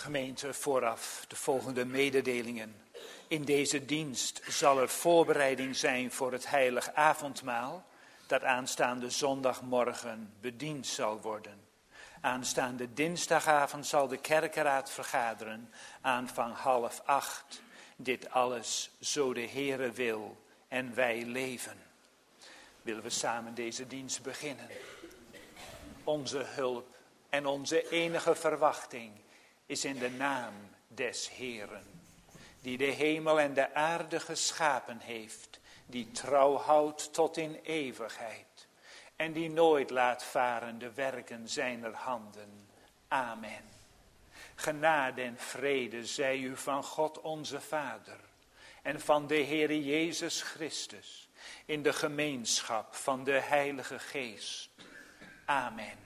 Gemeente, vooraf de volgende mededelingen. In deze dienst zal er voorbereiding zijn voor het heilig avondmaal, dat aanstaande zondagmorgen bediend zal worden. Aanstaande dinsdagavond zal de kerkenraad vergaderen, aanvang 7:30. Dit alles zo de Heere wil en wij leven. Willen we samen deze dienst beginnen. Onze hulp en onze enige verwachting is in de naam des Heeren, die de hemel en de aarde geschapen heeft, die trouw houdt tot in eeuwigheid en die nooit laat varen de werken zijner handen. Amen. Genade en vrede zij u van God onze Vader en van de Heere Jezus Christus in de gemeenschap van de Heilige Geest. Amen.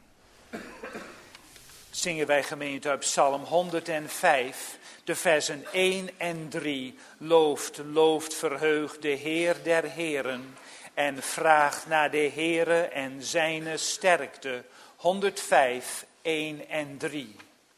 Zingen wij gemeente uit Psalm 105, de versen 1 en 3. Looft, verheugt de Heer der Heren en vraagt naar de Heere en zijne sterkte. 105, 1 en 3.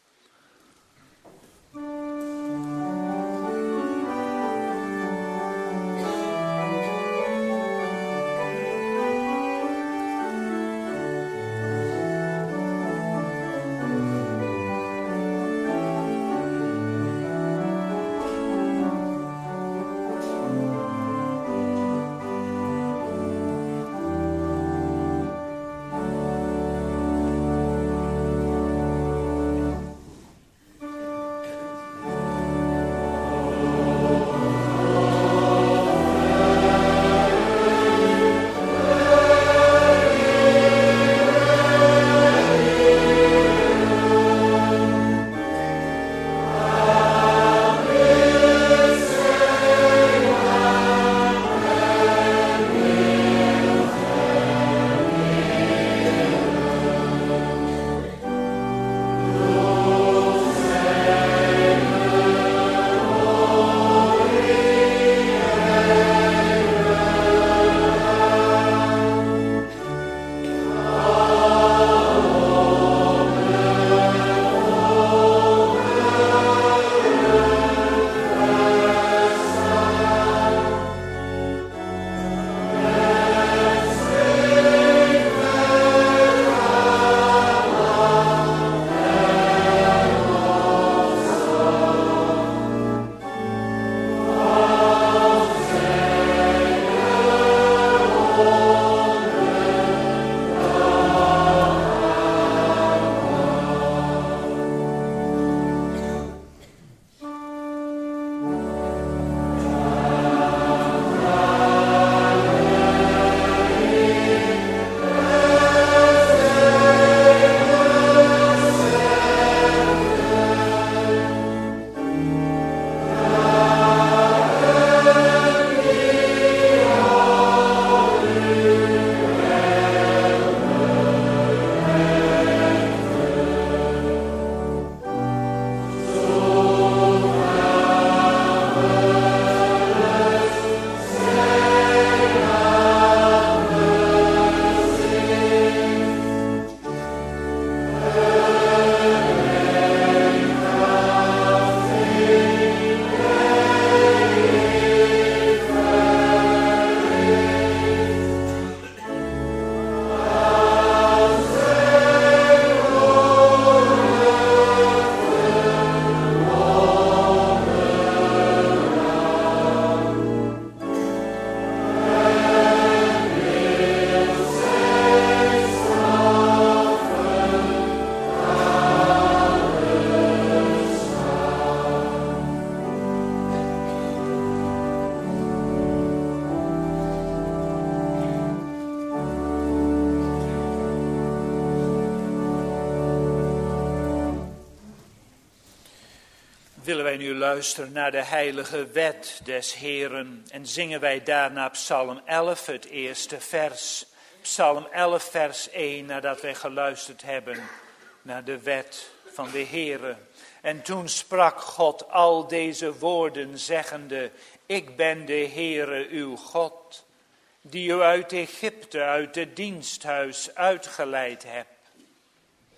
Willen wij nu luisteren naar de heilige wet des Heeren en zingen wij daarna Psalm 11, het eerste vers. Psalm 11, vers 1, nadat wij geluisterd hebben naar de wet van de Heere. En toen sprak God al deze woorden zeggende, ik ben de Heere uw God, die u uit Egypte, uit het diensthuis uitgeleid hebt.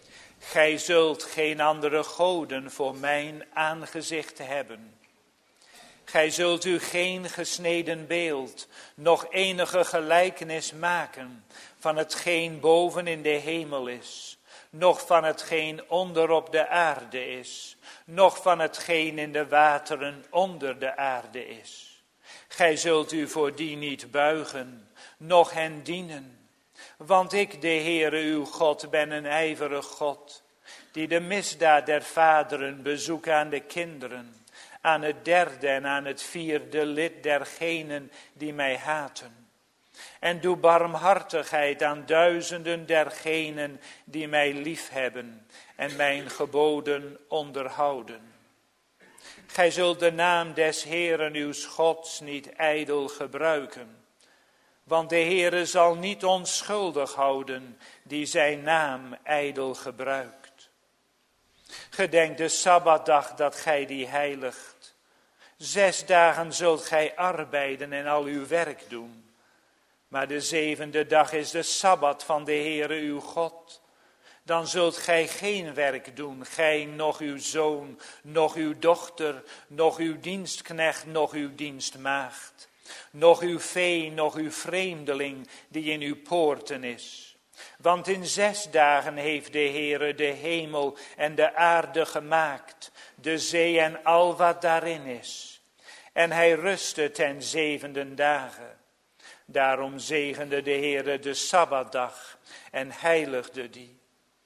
Gij zult geen andere goden voor mijn aangezicht hebben. Gij zult u geen gesneden beeld, noch enige gelijkenis maken van hetgeen boven in de hemel is, noch van hetgeen onder op de aarde is, noch van hetgeen in de wateren onder de aarde is. Gij zult u voor die niet buigen, noch hen dienen. Want ik, de Heere uw God, ben een ijverig God, die de misdaad der vaderen bezoekt aan de kinderen, aan het derde en aan het vierde lid dergenen die mij haten. En doe barmhartigheid aan duizenden dergenen die mij liefhebben en mijn geboden onderhouden. Gij zult de naam des Heeren uws Gods niet ijdel gebruiken, want de Heere zal niet onschuldig houden die zijn naam ijdel gebruikt. Gedenk de Sabbatdag dat gij die heiligt. 6 dagen zult gij arbeiden en al uw werk doen. Maar de 7e dag is de Sabbat van de Heere uw God. Dan zult gij geen werk doen, gij, noch uw zoon, noch uw dochter, noch uw dienstknecht, noch uw dienstmaagd, noch uw vee, noch uw vreemdeling die in uw poorten is. Want in 6 dagen heeft de Heere de hemel en de aarde gemaakt, de zee en al wat daarin is. En hij rustte ten 7e dagen. Daarom zegende de Heere de Sabbatdag en heiligde die.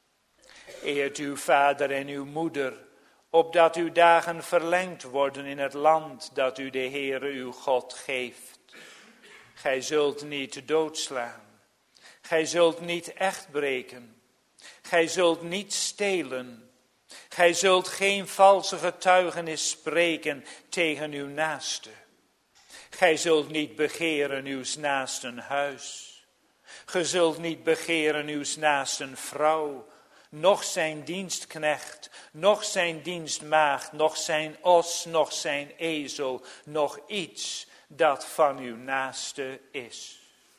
Eert uw vader en uw moeder, opdat uw dagen verlengd worden in het land dat u de Heere uw God geeft. Gij zult niet doodslaan. Gij zult niet echtbreken. Gij zult niet stelen. Gij zult geen valse getuigenis spreken tegen uw naaste. Gij zult niet begeren uws naasten huis. Gij zult niet begeren uws naasten vrouw, noch zijn dienstknecht, noch zijn dienstmaagd, noch zijn os, noch zijn ezel, noch iets dat van uw naaste is.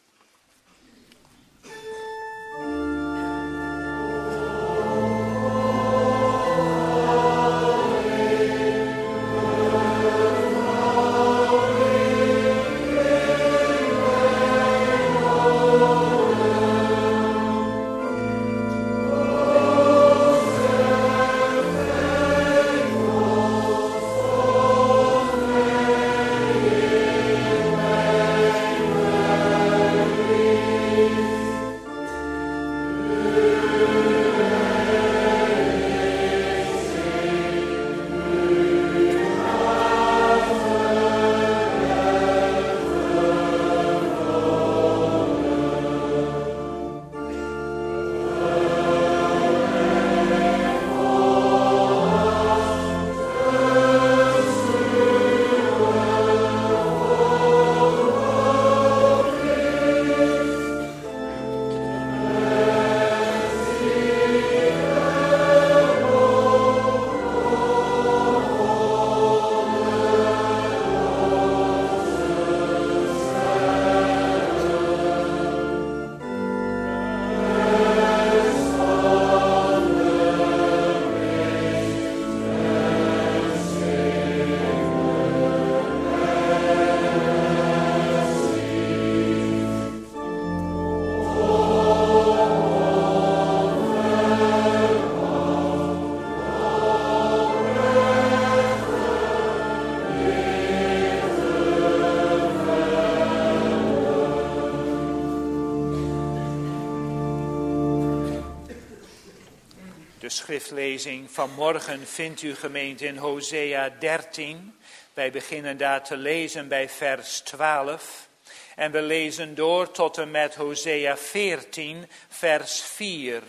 De schriftlezing van morgen vindt u gemeente in Hosea 13. Wij beginnen daar te lezen bij vers 12. En we lezen door tot en met Hosea 14, vers 4.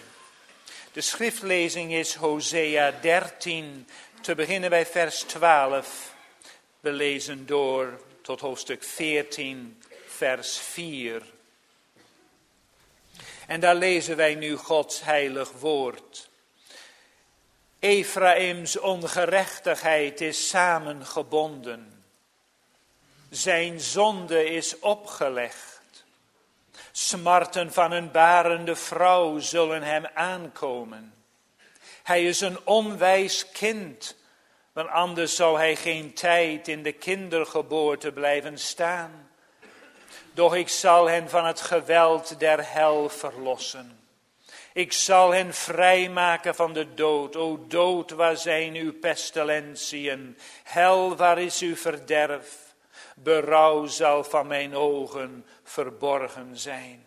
De schriftlezing is Hosea 13, te beginnen bij vers 12. We lezen door tot hoofdstuk 14, vers 4. En daar lezen wij nu Gods heilig woord. Efraims ongerechtigheid is samengebonden. Zijn zonde is opgelegd. Smarten van een barende vrouw zullen hem aankomen. Hij is een onwijs kind, want anders zou hij geen tijd in de kindergeboorte blijven staan. Doch ik zal hen van het geweld der hel verlossen. Ik zal hen vrijmaken van de dood. O dood, waar zijn uw pestilentiën? Hel, waar is uw verderf? Berouw zal van mijn ogen verborgen zijn.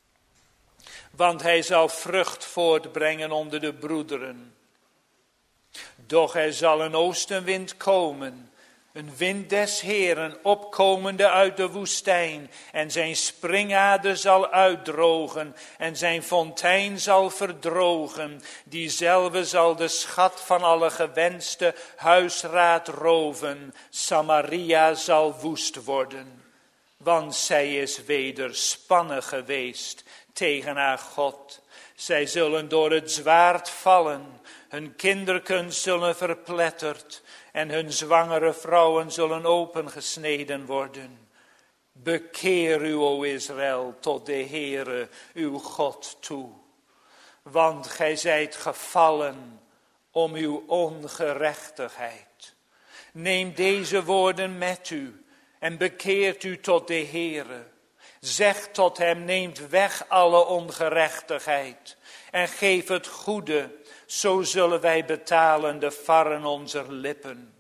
Want hij zal vrucht voortbrengen onder de broederen. Doch er zal een oostenwind komen, een wind des Heeren, opkomende uit de woestijn. En zijn springader zal uitdrogen en zijn fontein zal verdrogen. Diezelfde zal de schat van alle gewenste huisraad roven. Samaria zal woest worden, want zij is wederspannen geweest tegen haar God. Zij zullen door het zwaard vallen, hun kinderken zullen verpletterd en hun zwangere vrouwen zullen opengesneden worden. Bekeer u, o Israël, tot de Heere, uw God toe. Want gij zijt gevallen om uw ongerechtigheid. Neem deze woorden met u en bekeert u tot de Heere. Zeg tot hem, neemt weg alle ongerechtigheid en geef het goede, zo zullen wij betalen de varren onze lippen.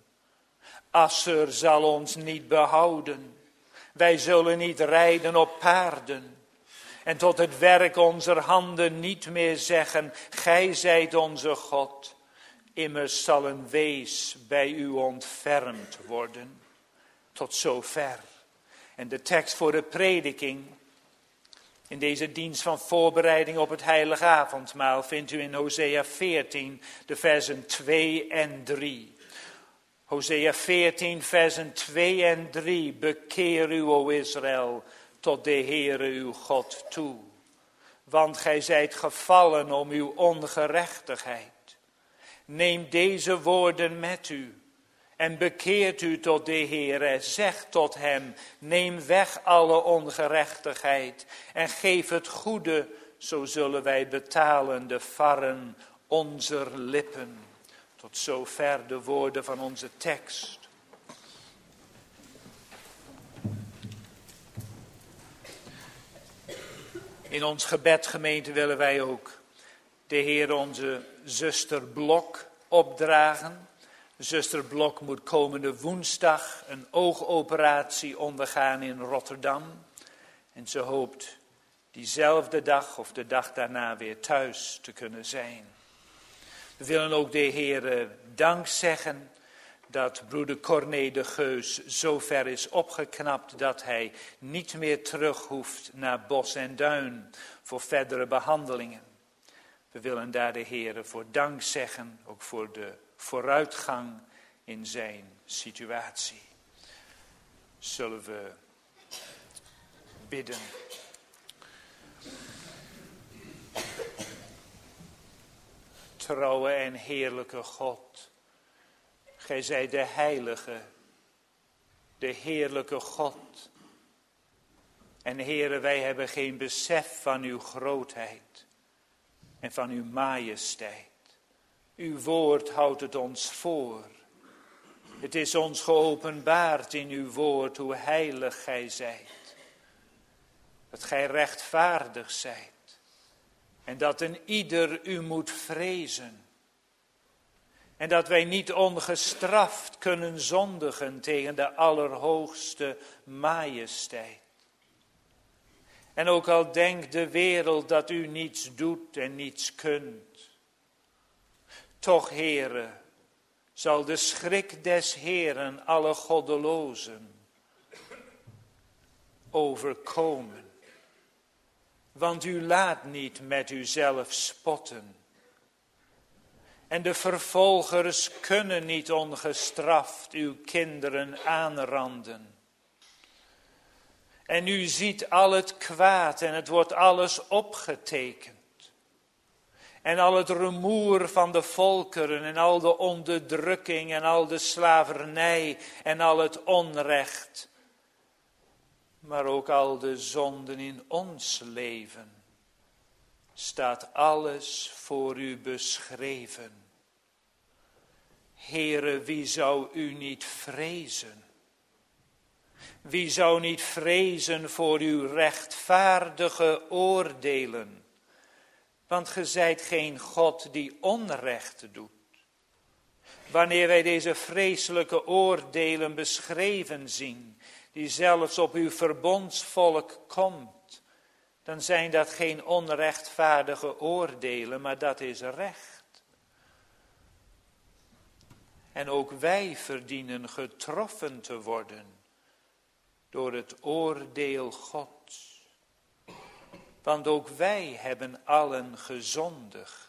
Assur zal ons niet behouden, wij zullen niet rijden op paarden. En tot het werk onze handen niet meer zeggen, gij zijt onze God. Immers zal een wees bij u ontfermd worden. Tot zover. En de tekst voor de prediking in deze dienst van voorbereiding op het heilige avondmaal vindt u in Hosea 14, de versen 2 en 3. Hosea 14, versen 2 en 3. Bekeer u, o Israël, tot de Heere uw God toe. Want gij zijt gevallen om uw ongerechtigheid. Neem deze woorden met u. En bekeert u tot de Heere, zeg tot hem, neem weg alle ongerechtigheid en geef het goede, zo zullen wij betalen de varren onzer lippen. Tot zover de woorden van onze tekst. In ons gebed, gemeente, willen wij ook de Heer onze zuster Blok opdragen. Zuster Blok moet komende woensdag een oogoperatie ondergaan in Rotterdam. En ze hoopt diezelfde dag of de dag daarna weer thuis te kunnen zijn. We willen ook de Heer dank zeggen dat broeder Corné de Geus zo ver is opgeknapt dat hij niet meer terug hoeft naar Bos en Duin voor verdere behandelingen. We willen daar de Heer voor dank zeggen, ook voor de vooruitgang in zijn situatie. Zullen we bidden. Trouwe en heerlijke God, gij zijt de heilige, de heerlijke God. En Heere, wij hebben geen besef van uw grootheid en van uw majesteit. Uw woord houdt het ons voor. Het is ons geopenbaard in uw woord hoe heilig gij zijt. Dat gij rechtvaardig zijt. En dat een ieder u moet vrezen. En dat wij niet ongestraft kunnen zondigen tegen de allerhoogste majesteit. En ook al denkt de wereld dat u niets doet en niets kunt. Toch, Heere, zal de schrik des Heeren alle goddelozen overkomen. Want u laat niet met uzelf spotten. En de vervolgers kunnen niet ongestraft uw kinderen aanranden. En u ziet al het kwaad en het wordt alles opgetekend. En al het rumoer van de volkeren en al de onderdrukking en al de slavernij en al het onrecht. Maar ook al de zonden in ons leven staat alles voor u beschreven. Heere, wie zou u niet vrezen? Wie zou niet vrezen voor uw rechtvaardige oordelen? Want ge zijt geen God die onrecht doet. Wanneer wij deze vreselijke oordelen beschreven zien, die zelfs op uw verbondsvolk komt, dan zijn dat geen onrechtvaardige oordelen, maar dat is recht. En ook wij verdienen getroffen te worden door het oordeel Gods. Want ook wij hebben allen gezondigd.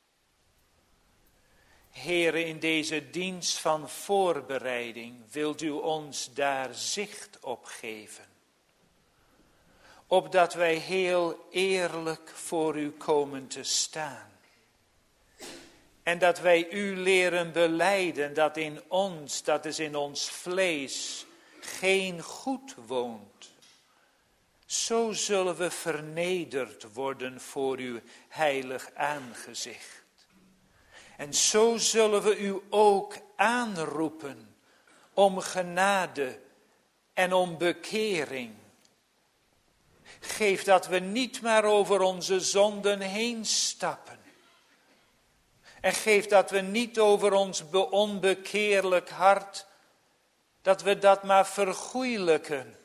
Heere, in deze dienst van voorbereiding wilt u ons daar zicht op geven. Opdat wij heel eerlijk voor u komen te staan. En dat wij u leren belijden dat in ons, dat is in ons vlees, geen goed woont. Zo zullen we vernederd worden voor uw heilig aangezicht. En zo zullen we u ook aanroepen om genade en om bekering. Geef dat we niet maar over onze zonden heen stappen. En geef dat we niet over ons onbekeerlijk hart, dat we dat maar vergoeilijken.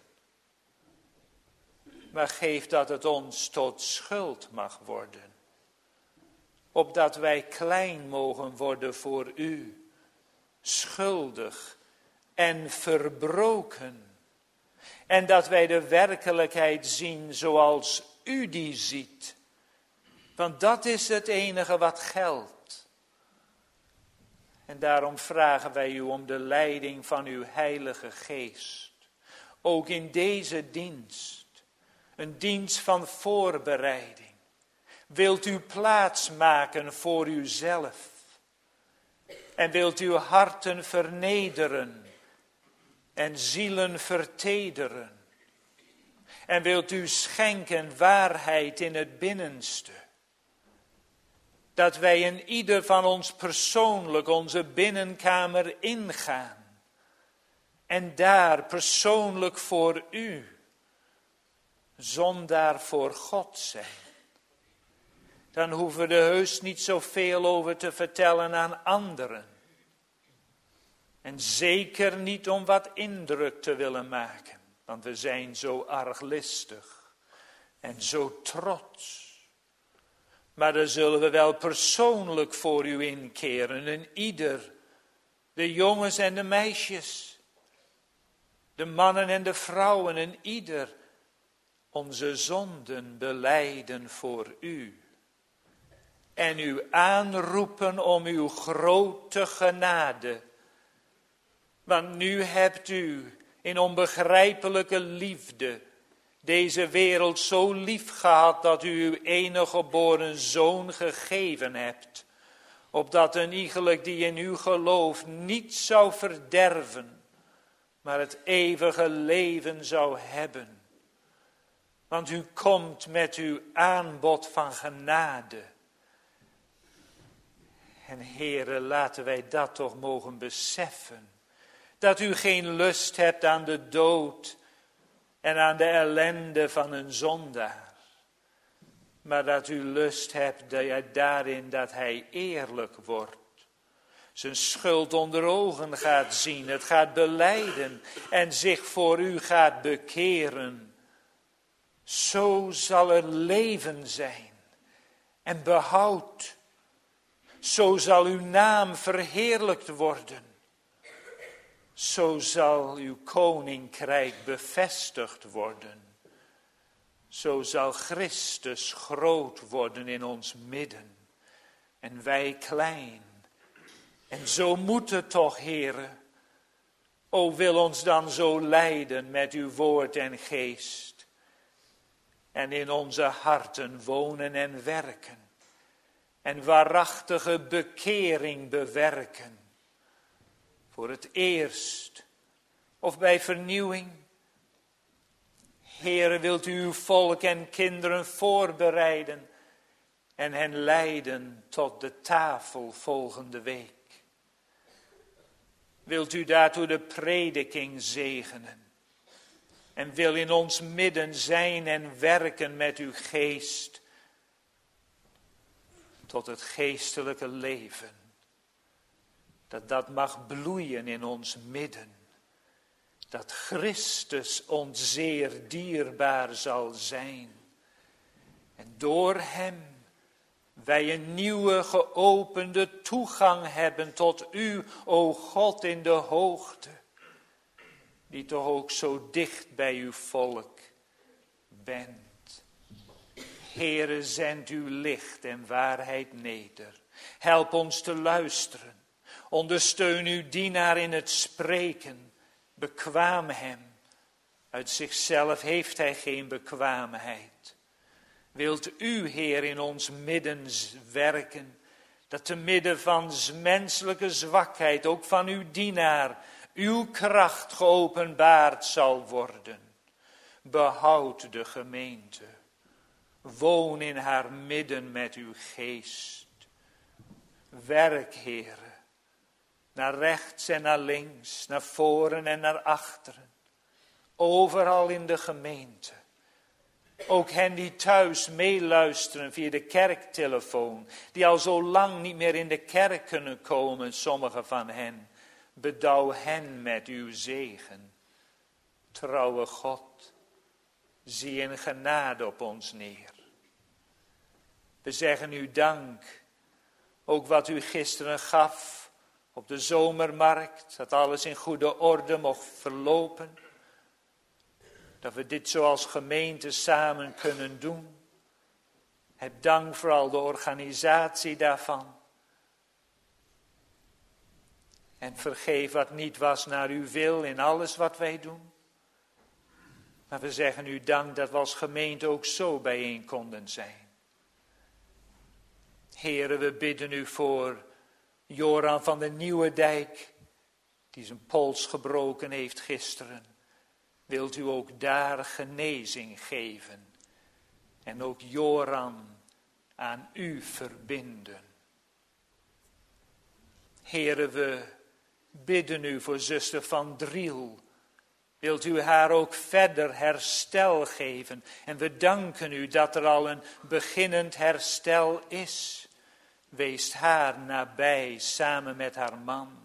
Maar geef dat het ons tot schuld mag worden. Opdat wij klein mogen worden voor u, schuldig en verbroken. En dat wij de werkelijkheid zien zoals u die ziet. Want dat is het enige wat geldt. En daarom vragen wij u om de leiding van uw Heilige Geest. Ook in deze dienst, een dienst van voorbereiding. Wilt u plaats maken voor uzelf. En wilt uw harten vernederen en zielen vertederen. En wilt u schenken waarheid in het binnenste. Dat wij in ieder van ons persoonlijk onze binnenkamer ingaan. En daar persoonlijk voor u, zondaar voor God zijn. Dan hoeven we er heus niet zoveel over te vertellen aan anderen. En zeker niet om wat indruk te willen maken. Want we zijn zo arglistig en zo trots. Maar dan zullen we wel persoonlijk voor u inkeren. En ieder, de jongens en de meisjes, de mannen en de vrouwen en ieder, onze zonden belijden voor u. En u aanroepen om uw grote genade. Want nu hebt u in onbegrijpelijke liefde deze wereld zo lief gehad dat u uw enige geboren zoon gegeven hebt. Opdat een iegelijk die in u gelooft niet zou verderven, maar het eeuwige leven zou hebben. Want u komt met uw aanbod van genade. En Heere, laten wij dat toch mogen beseffen. Dat u geen lust hebt aan de dood en aan de ellende van een zondaar. Maar dat u lust hebt daarin dat hij eerlijk wordt. Zijn schuld onder ogen gaat zien, het gaat belijden en zich voor u gaat bekeren. Zo zal er leven zijn en behoud. Zo zal uw naam verheerlijkt worden. Zo zal uw koninkrijk bevestigd worden. Zo zal Christus groot worden in ons midden. En wij klein. En zo moet het toch, Heere. O, wil ons dan zo leiden met uw woord en geest. En in onze harten wonen en werken. En waarachtige bekering bewerken. Voor het eerst of bij vernieuwing. Heere, wilt u uw volk en kinderen voorbereiden en hen leiden tot de tafel volgende week. Wilt u daartoe de prediking zegenen? En wil in ons midden zijn en werken met uw geest tot het geestelijke leven. Dat mag bloeien in ons midden. Dat Christus ons zeer dierbaar zal zijn. En door hem wij een nieuwe geopende toegang hebben tot u, o God in de hoogte. Die toch ook zo dicht bij uw volk bent. Heere, zend uw licht en waarheid neder. Help ons te luisteren. Ondersteun uw dienaar in het spreken. Bekwaam hem. Uit zichzelf heeft hij geen bekwaamheid. Wilt u, Heer, in ons midden werken, dat te midden van menselijke zwakheid, ook van uw dienaar, uw kracht geopenbaard zal worden. Behoud de gemeente. Woon in haar midden met uw geest. Werk, Heere, naar rechts en naar links, naar voren en naar achteren. Overal in de gemeente. Ook hen die thuis meeluisteren via de kerktelefoon, die al zo lang niet meer in de kerk kunnen komen, sommigen van hen. Bedouw hen met uw zegen. Trouwe God, zie in genade op ons neer. We zeggen u dank, ook wat u gisteren gaf op de zomermarkt, dat alles in goede orde mocht verlopen. Dat we dit zoals gemeente samen kunnen doen. Heb dank voor al de organisatie daarvan. En vergeef wat niet was naar uw wil in alles wat wij doen. Maar we zeggen u dank dat we als gemeente ook zo bijeen konden zijn. Heere, we bidden u voor Joran van de Nieuwedijk, die zijn pols gebroken heeft gisteren. Wilt u ook daar genezing geven en ook Joran aan u verbinden. Heere, we bidden u voor zuster Van Driel. Wilt u haar ook verder herstel geven? En we danken u dat er al een beginnend herstel is. Wees haar nabij samen met haar man.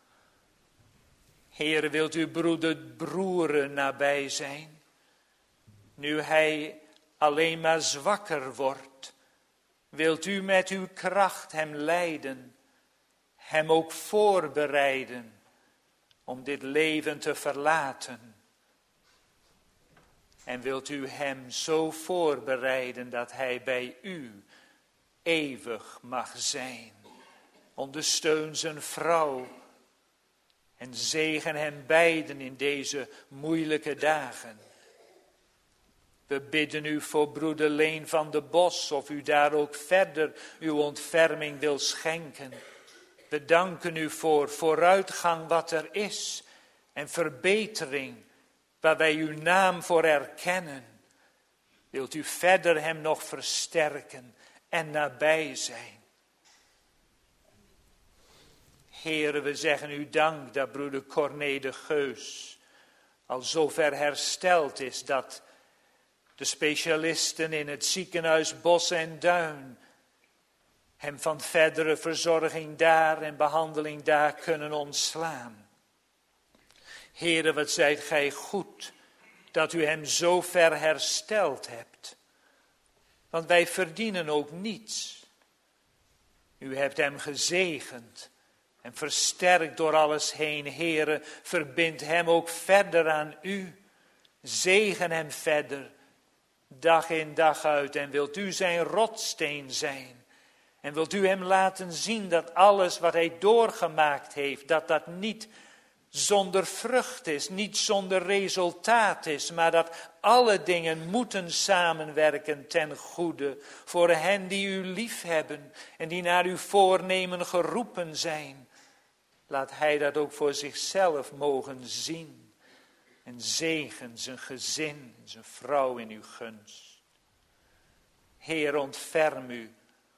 Heere, wilt u broeder Broeren nabij zijn? Nu hij alleen maar zwakker wordt, wilt u met uw kracht hem leiden, hem ook voorbereiden om dit leven te verlaten. En wilt u hem zo voorbereiden dat hij bij u eeuwig mag zijn. Ondersteun zijn vrouw en zegen hen beiden in deze moeilijke dagen. We bidden u voor broeder Leen van de Bos, of u daar ook verder uw ontferming wil schenken. We danken u voor vooruitgang wat er is en verbetering waar wij uw naam voor erkennen. Wilt u verder hem nog versterken en nabij zijn. Heere, we zeggen u dank dat broeder Corné de Geus al zover hersteld is dat de specialisten in het ziekenhuis Bos en Duin hem van verdere verzorging daar en behandeling daar kunnen ontslaan. Heere, wat zijt gij goed dat u hem zo ver hersteld hebt. Want wij verdienen ook niets. U hebt hem gezegend en versterkt door alles heen. Heere, verbind hem ook verder aan u. Zegen hem verder, dag in dag uit. En wilt u zijn rotsteen zijn. En wilt u hem laten zien dat alles wat hij doorgemaakt heeft, dat dat niet zonder vrucht is, niet zonder resultaat is, maar dat alle dingen moeten samenwerken ten goede voor hen die u lief hebben en die naar uw voornemen geroepen zijn. Laat hij dat ook voor zichzelf mogen zien en zegen zijn gezin, zijn vrouw in uw gunst. Heer, ontferm u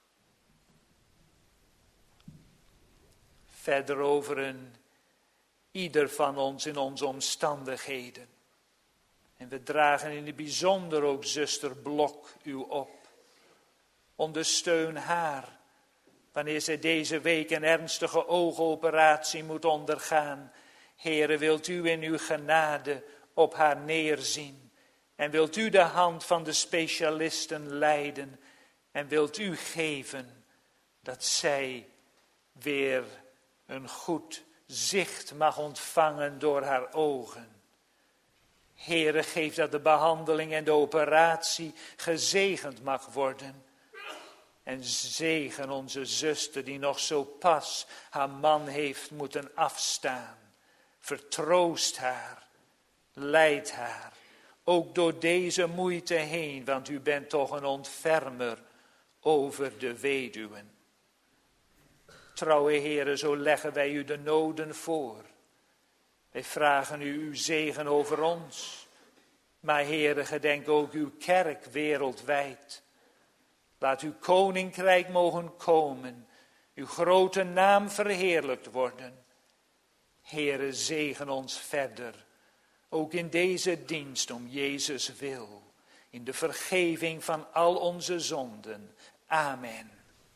verder over ieder van ons in onze omstandigheden. En we dragen in het bijzonder ook zuster Blok u op. Ondersteun haar, wanneer zij deze week een ernstige oogoperatie moet ondergaan. Heere, wilt u in uw genade op haar neerzien. En wilt u de hand van de specialisten leiden. En wilt u geven dat zij weer een goed zicht mag ontvangen door haar ogen. Heere, geef dat de behandeling en de operatie gezegend mag worden. En zegen onze zuster die nog zo pas haar man heeft moeten afstaan. Vertroost haar, leid haar, ook door deze moeite heen, want u bent toch een ontfermer over de weduwen. Trouwe Heere, zo leggen wij u de noden voor. Wij vragen u uw zegen over ons. Maar Heere, gedenk ook uw kerk wereldwijd. Laat uw koninkrijk mogen komen. Uw grote naam verheerlijkt worden. Heere, zegen ons verder. Ook in deze dienst om Jezus wil. In de vergeving van al onze zonden. Amen.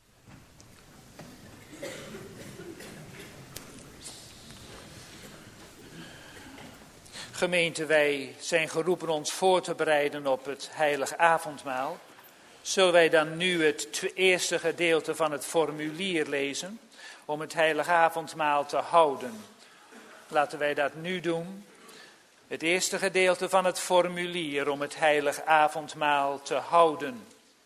Gemeente, wij zijn geroepen ons voor te bereiden op het heilig avondmaal. Zullen wij dan nu het eerste gedeelte van het formulier lezen om het heilig avondmaal te houden? Laten wij dat nu doen. Het eerste gedeelte van het formulier om het heilig avondmaal te houden.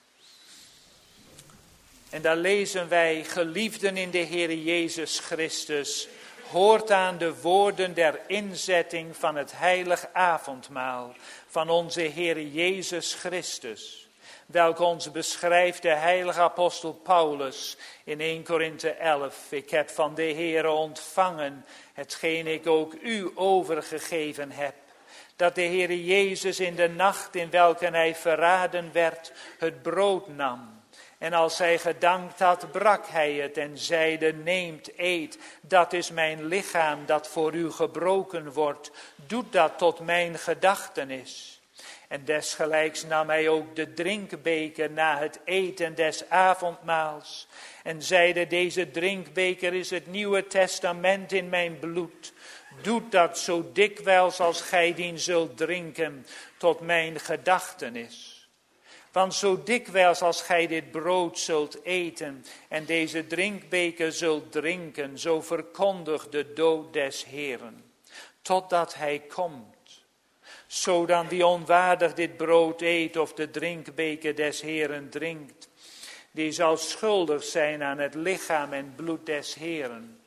En daar lezen wij: geliefden in de Heer Jezus Christus, hoort aan de woorden der inzetting van het heilig avondmaal van onze Heer Jezus Christus, welke ons beschrijft de heilige apostel Paulus in 1 Korinthe 11. Ik heb van de Heere ontvangen hetgeen ik ook u overgegeven heb, dat de Heer Jezus in de nacht in welke hij verraden werd, het brood nam. En als hij gedankt had, brak hij het en zeide: neemt, eet, dat is mijn lichaam dat voor u gebroken wordt. Doet dat tot mijn gedachtenis. En desgelijks nam hij ook de drinkbeker na het eten des avondmaals. En zeide: deze drinkbeker is het Nieuwe Testament in mijn bloed. Doet dat zo dikwijls als gij dien zult drinken, tot mijn gedachtenis. Want zo dikwijls als gij dit brood zult eten en deze drinkbeker zult drinken, zo verkondigt de dood des Heeren, totdat hij komt. Zo dan wie onwaardig dit brood eet of de drinkbeker des Heeren drinkt, die zal schuldig zijn aan het lichaam en bloed des Heeren.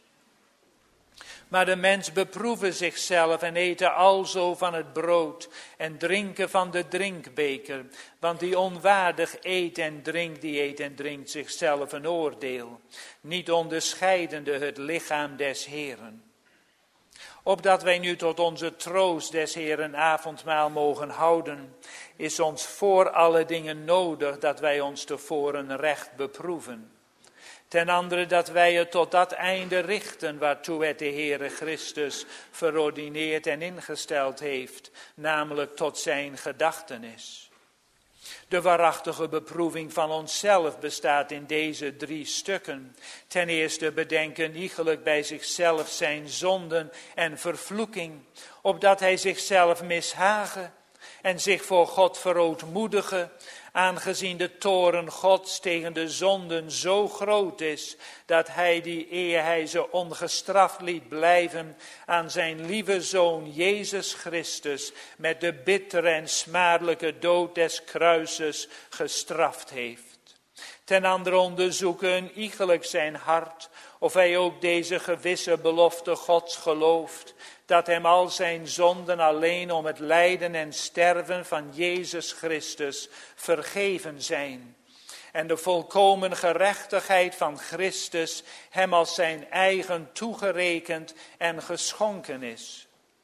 Maar de mens beproeve zichzelf en eten alzo van het brood en drinken van de drinkbeker. Want die onwaardig eet en drinkt zichzelf een oordeel, niet onderscheidende het lichaam des Heeren. Opdat wij nu tot onze troost des Heeren avondmaal mogen houden, is ons voor alle dingen nodig dat wij ons tevoren recht beproeven. Ten andere dat wij het tot dat einde richten waartoe het de Heere Christus verordineerd en ingesteld heeft, namelijk tot zijn gedachtenis. De waarachtige beproeving van onszelf bestaat in deze 3 stukken. Ten eerste bedenken iegelijk bij zichzelf zijn zonden en vervloeking, opdat hij zichzelf mishagen en zich voor God verootmoedigen, aangezien de toorn Gods tegen de zonden zo groot is, dat hij die eer hij ze ongestraft liet blijven, aan zijn lieve Zoon Jezus Christus met de bittere en smadelijke dood des kruises gestraft heeft. Ten andere onderzoeken iegelijk zijn hart, of hij ook deze gewisse belofte Gods gelooft, dat hem al zijn zonden alleen om het lijden en sterven van Jezus Christus vergeven zijn. En de volkomen gerechtigheid van Christus hem als zijn eigen toegerekend en geschonken is.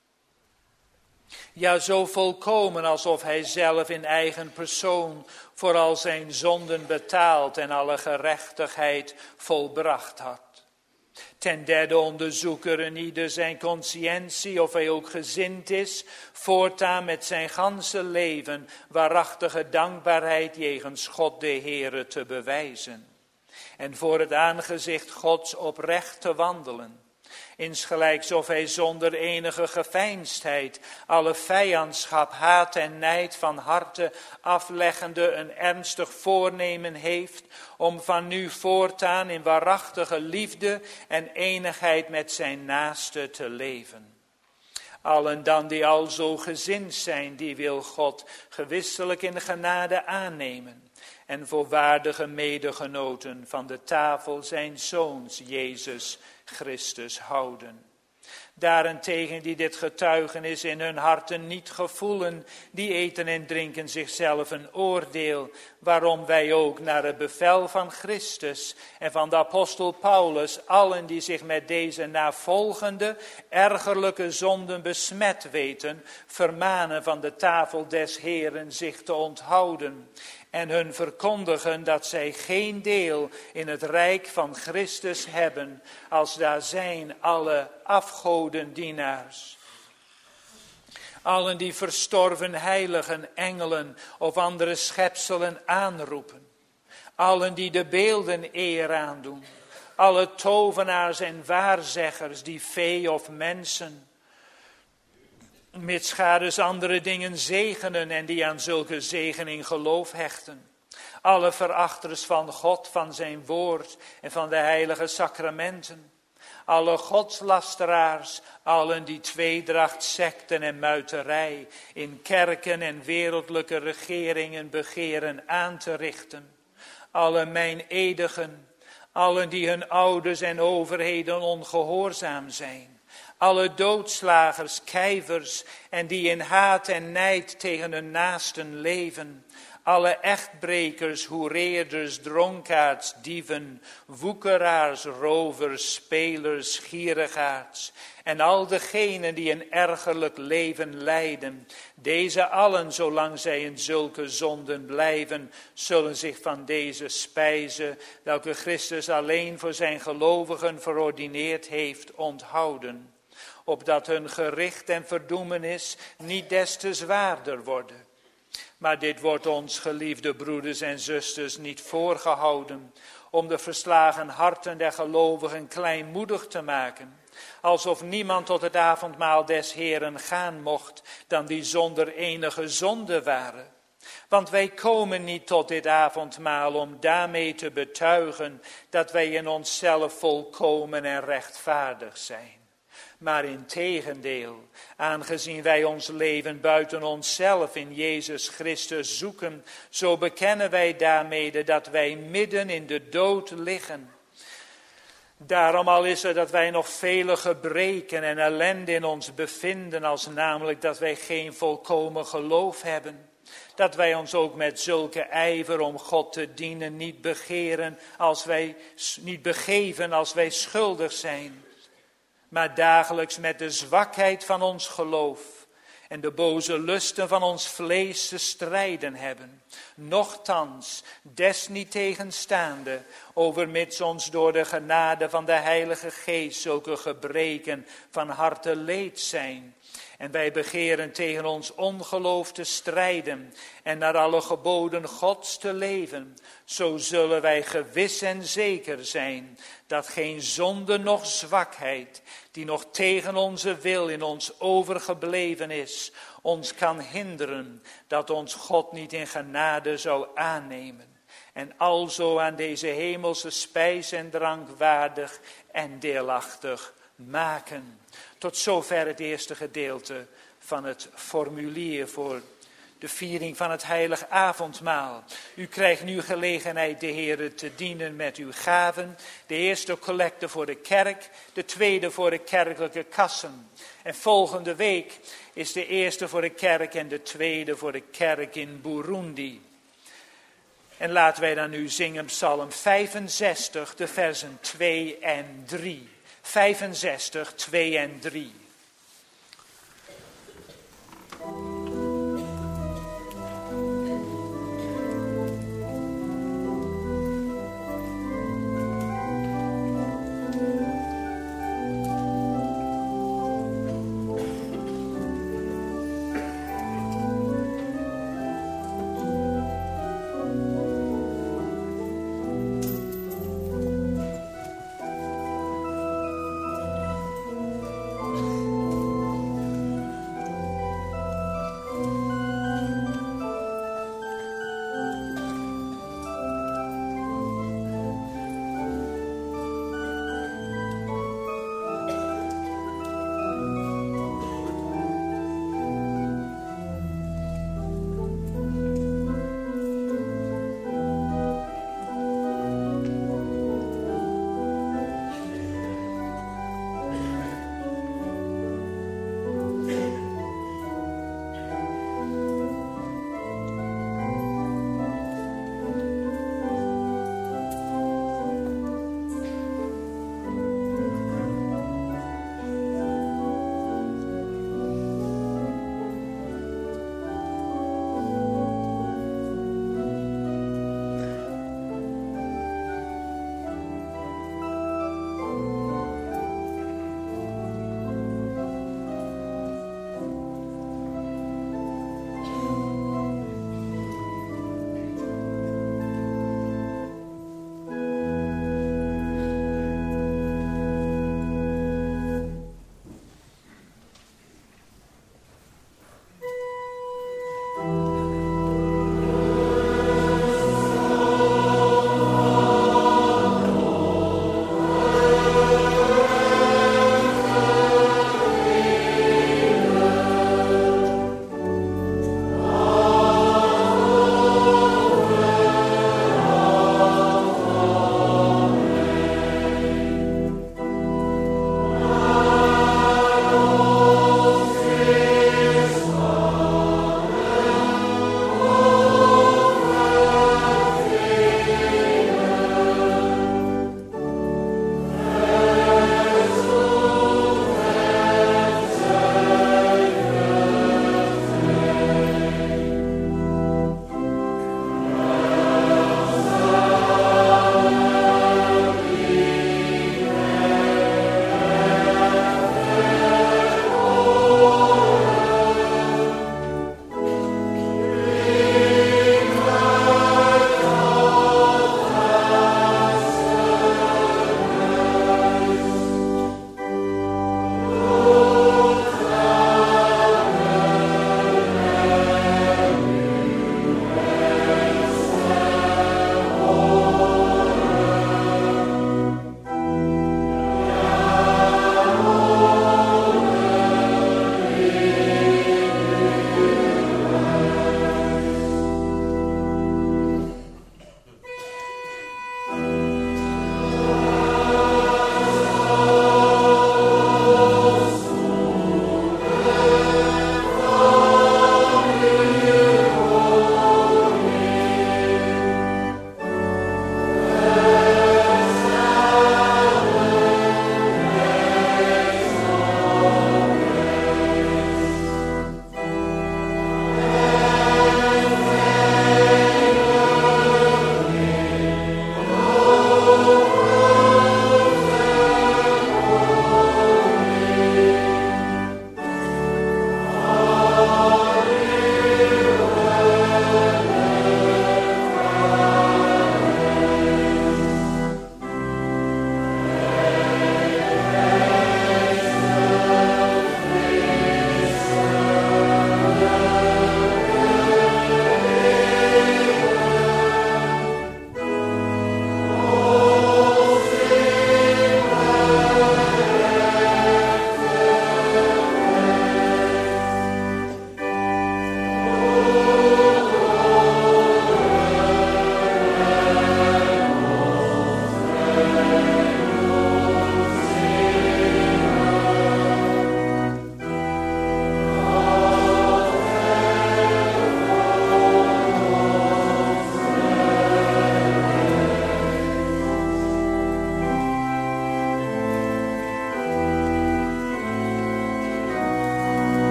Ja, zo volkomen alsof hij zelf in eigen persoon voor al zijn zonden betaald en alle gerechtigheid volbracht had. Ten derde onderzoeken ieder zijn consciëntie, of hij ook gezind is, voortaan met zijn ganse leven waarachtige dankbaarheid jegens God de Heere te bewijzen. En voor het aangezicht Gods oprecht te wandelen. Insgelijks of hij zonder enige geveinsdheid alle vijandschap, haat en nijd van harte afleggende een ernstig voornemen heeft om van nu voortaan in waarachtige liefde en eenigheid met zijn naaste te leven. Allen dan die al zo gezind zijn, die wil God gewisselijk in genade aannemen en voor waardige medegenoten van de tafel zijn Zoons Jezus Christus houden. Daarentegen die dit getuigenis in hun harten niet gevoelen, die eten en drinken zichzelf een oordeel, waarom wij ook naar het bevel van Christus en van de apostel Paulus, allen die zich met deze navolgende ergerlijke zonden besmet weten, vermanen van de tafel des Heeren zich te onthouden en hun verkondigen dat zij geen deel in het rijk van Christus hebben, als daar zijn alle afgodendienaars. Allen die verstorven heiligen, engelen of andere schepselen aanroepen. Allen die de beelden eer aandoen. Alle tovenaars en waarzeggers die vee of mensen, mitsgaders andere dingen zegenen en die aan zulke zegening geloof hechten. Alle verachters van God, van zijn woord en van de heilige sacramenten. Alle godslasteraars, allen die tweedracht, sekten en muiterij in kerken en wereldlijke regeringen begeren aan te richten. Alle meineedigen, allen die hun ouders en overheden ongehoorzaam zijn. Alle doodslagers, kijvers en die in haat en nijd tegen hun naasten leven. Alle echtbrekers, hoereerders, dronkaards, dieven, woekeraars, rovers, spelers, gierigaards. En al degenen die een ergerlijk leven leiden. Deze allen, zolang zij in zulke zonden blijven, zullen zich van deze spijze, welke Christus alleen voor zijn gelovigen verordineerd heeft, onthouden. Opdat hun gericht en verdoemenis niet des te zwaarder worden. Maar dit wordt ons, geliefde broeders en zusters, niet voorgehouden, om de verslagen harten der gelovigen kleinmoedig te maken, alsof niemand tot het avondmaal des Heeren gaan mocht, dan die zonder enige zonde waren. Want wij komen niet tot dit avondmaal om daarmee te betuigen dat wij in onszelf volkomen en rechtvaardig zijn. Maar integendeel, aangezien wij ons leven buiten onszelf in Jezus Christus zoeken, zo bekennen wij daarmede dat wij midden in de dood liggen. Daarom al is er dat wij nog vele gebreken en ellende in ons bevinden, als namelijk dat wij geen volkomen geloof hebben. Dat wij ons ook met zulke ijver om God te dienen niet begeven als wij schuldig zijn. Maar dagelijks met de zwakheid van ons geloof en de boze lusten van ons vlees te strijden hebben. Nochtans, desniettegenstaande, overmits ons door de genade van de Heilige Geest zulke gebreken van harte leed zijn. En wij begeren tegen ons ongeloof te strijden en naar alle geboden Gods te leven. Zo zullen wij gewis en zeker zijn dat geen zonde noch zwakheid, die nog tegen onze wil in ons overgebleven is, ons kan hinderen dat ons God niet in genade zou aannemen. En alzo aan deze hemelse spijs en drank waardig en deelachtig maken. Tot zover het eerste gedeelte van het formulier voor de viering van het heilig avondmaal. U krijgt nu gelegenheid de Heere te dienen met uw gaven. De eerste collecte voor de kerk, de tweede voor de kerkelijke kassen. En volgende week is de eerste voor de kerk en de tweede voor de kerk in Burundi. En laten wij dan nu zingen Psalm 65, de versen 2 en 3. 65, 2 en 3.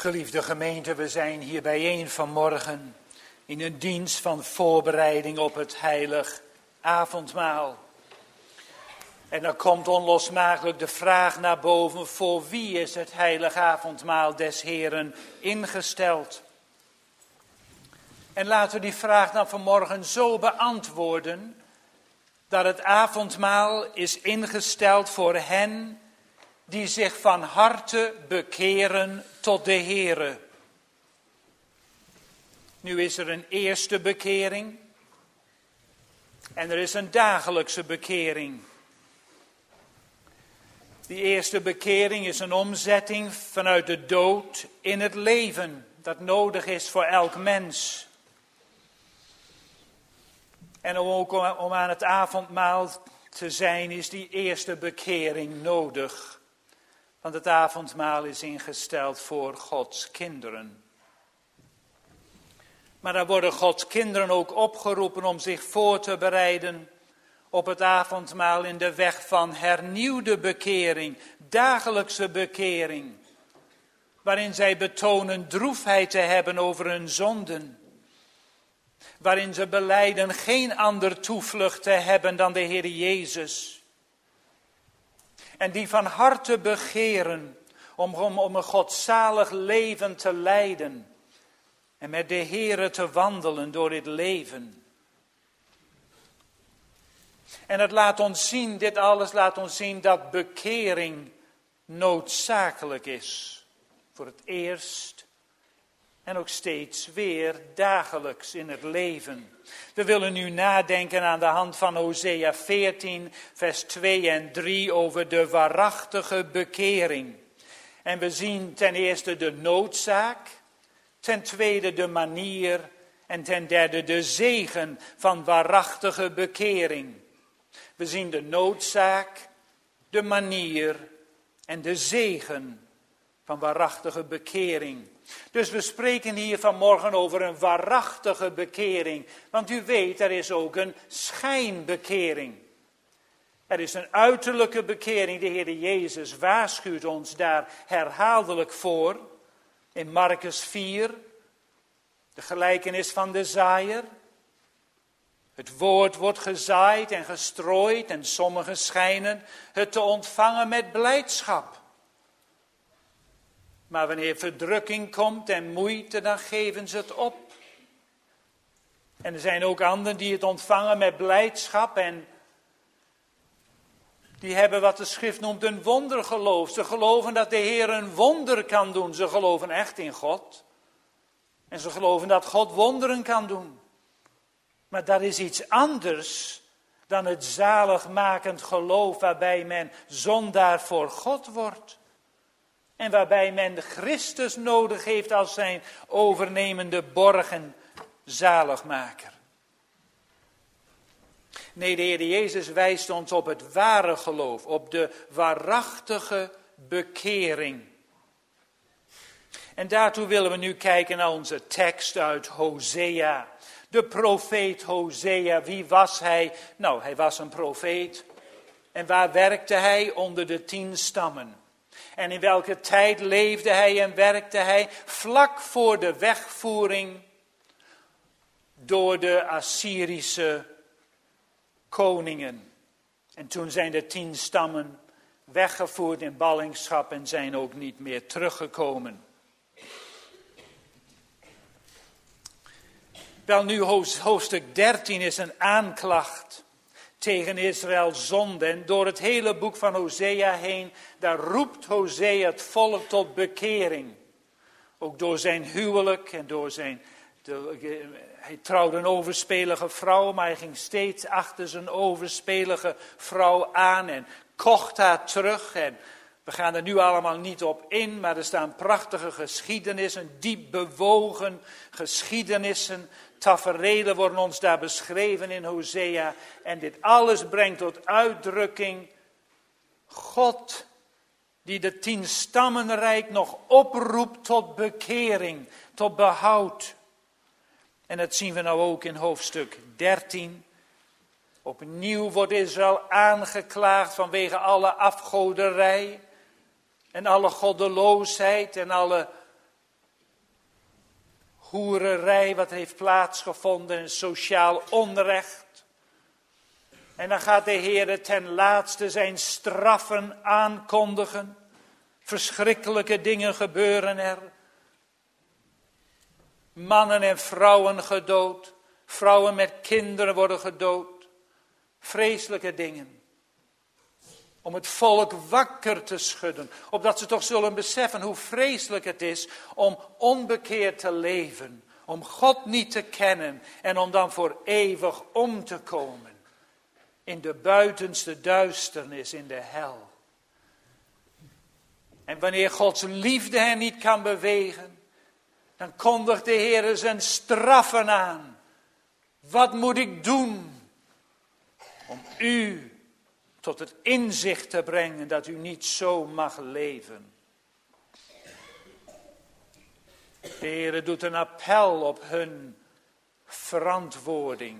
Geliefde gemeente, we zijn hier bijeen vanmorgen in een dienst van voorbereiding op het heilig avondmaal. En dan komt onlosmakelijk de vraag naar boven: voor wie is het heilig avondmaal des Heren ingesteld? En laten we die vraag dan vanmorgen zo beantwoorden dat het avondmaal is ingesteld voor hen die zich van harte bekeren tot de Heere. Nu is er een eerste bekering en er is een dagelijkse bekering. Die eerste bekering is een omzetting vanuit de dood in het leven dat nodig is voor elk mens. En ook om aan het avondmaal te zijn is die eerste bekering nodig. Want het avondmaal is ingesteld voor Gods kinderen. Maar dan worden Gods kinderen ook opgeroepen om zich voor te bereiden op het avondmaal in de weg van hernieuwde bekering, dagelijkse bekering. Waarin zij betonen droefheid te hebben over hun zonden. Waarin ze belijden geen ander toevlucht te hebben dan de Heer Jezus. En die van harte begeren om een godzalig leven te leiden. En met de Heere te wandelen door dit leven. En het laat ons zien, dit alles laat ons zien dat bekering noodzakelijk is. Voor het eerst en ook steeds weer dagelijks in het leven. We willen nu nadenken aan de hand van Hosea 14, vers 2 en 3 over de waarachtige bekering. En we zien ten eerste de noodzaak, ten tweede de manier en ten derde de zegen van waarachtige bekering. We zien de noodzaak, de manier en de zegen van waarachtige bekering. Dus we spreken hier vanmorgen over een waarachtige bekering. Want u weet, er is ook een schijnbekering. Er is een uiterlijke bekering. De Heer Jezus waarschuwt ons daar herhaaldelijk voor. In Markus 4, de gelijkenis van de zaaier. Het woord wordt gezaaid en gestrooid en sommigen schijnen het te ontvangen met blijdschap. Maar wanneer verdrukking komt en moeite, dan geven ze het op. En er zijn ook anderen die het ontvangen met blijdschap en die hebben wat de schrift noemt een wondergeloof. Ze geloven dat de Heer een wonder kan doen. Ze geloven echt in God. En ze geloven dat God wonderen kan doen. Maar dat is iets anders dan het zaligmakend geloof waarbij men zondaar voor God wordt. En waarbij men Christus nodig heeft als zijn overnemende borg en zaligmaker. Nee, de Heer Jezus wijst ons op het ware geloof, op de waarachtige bekering. En daartoe willen we nu kijken naar onze tekst uit Hosea. De profeet Hosea, wie was hij? Nou, hij was een profeet. En waar werkte hij? Onder de 10 stammen. En in welke tijd leefde hij en werkte hij? Vlak voor de wegvoering door de Assyrische koningen. En toen zijn de 10 stammen weggevoerd in ballingschap en zijn ook niet meer teruggekomen. Wel nu, hoofdstuk 13 is een aanklacht tegen Israëls zonde. En door het hele boek van Hosea heen, daar roept Hosea het volk tot bekering. Ook door zijn huwelijk en door hij trouwde een overspelige vrouw, maar hij ging steeds achter zijn overspelige vrouw aan en kocht haar terug. En we gaan er nu allemaal niet op in, maar er staan prachtige geschiedenissen, diep bewogen geschiedenissen. Taferelen worden ons daar beschreven in Hosea. En dit alles brengt tot uitdrukking God die de 10 stammenrijk nog oproept tot bekering, tot behoud. En dat zien we nou ook in hoofdstuk 13. Opnieuw wordt Israël aangeklaagd vanwege alle afgoderij en alle goddeloosheid en alle hoererij wat heeft plaatsgevonden en sociaal onrecht. En dan gaat de Heer ten laatste zijn straffen aankondigen. Verschrikkelijke dingen gebeuren er. Mannen en vrouwen gedood. Vrouwen met kinderen worden gedood. Vreselijke dingen. Om het volk wakker te schudden. Opdat ze toch zullen beseffen hoe vreselijk het is om onbekeerd te leven. Om God niet te kennen. En om dan voor eeuwig om te komen. In de buitenste duisternis, in de hel. En wanneer Gods liefde hen niet kan bewegen. Dan kondigt de Heer zijn straffen aan. Wat moet ik doen om u tot het inzicht te brengen dat u niet zo mag leven? De Heer doet een appel op hun verantwoording.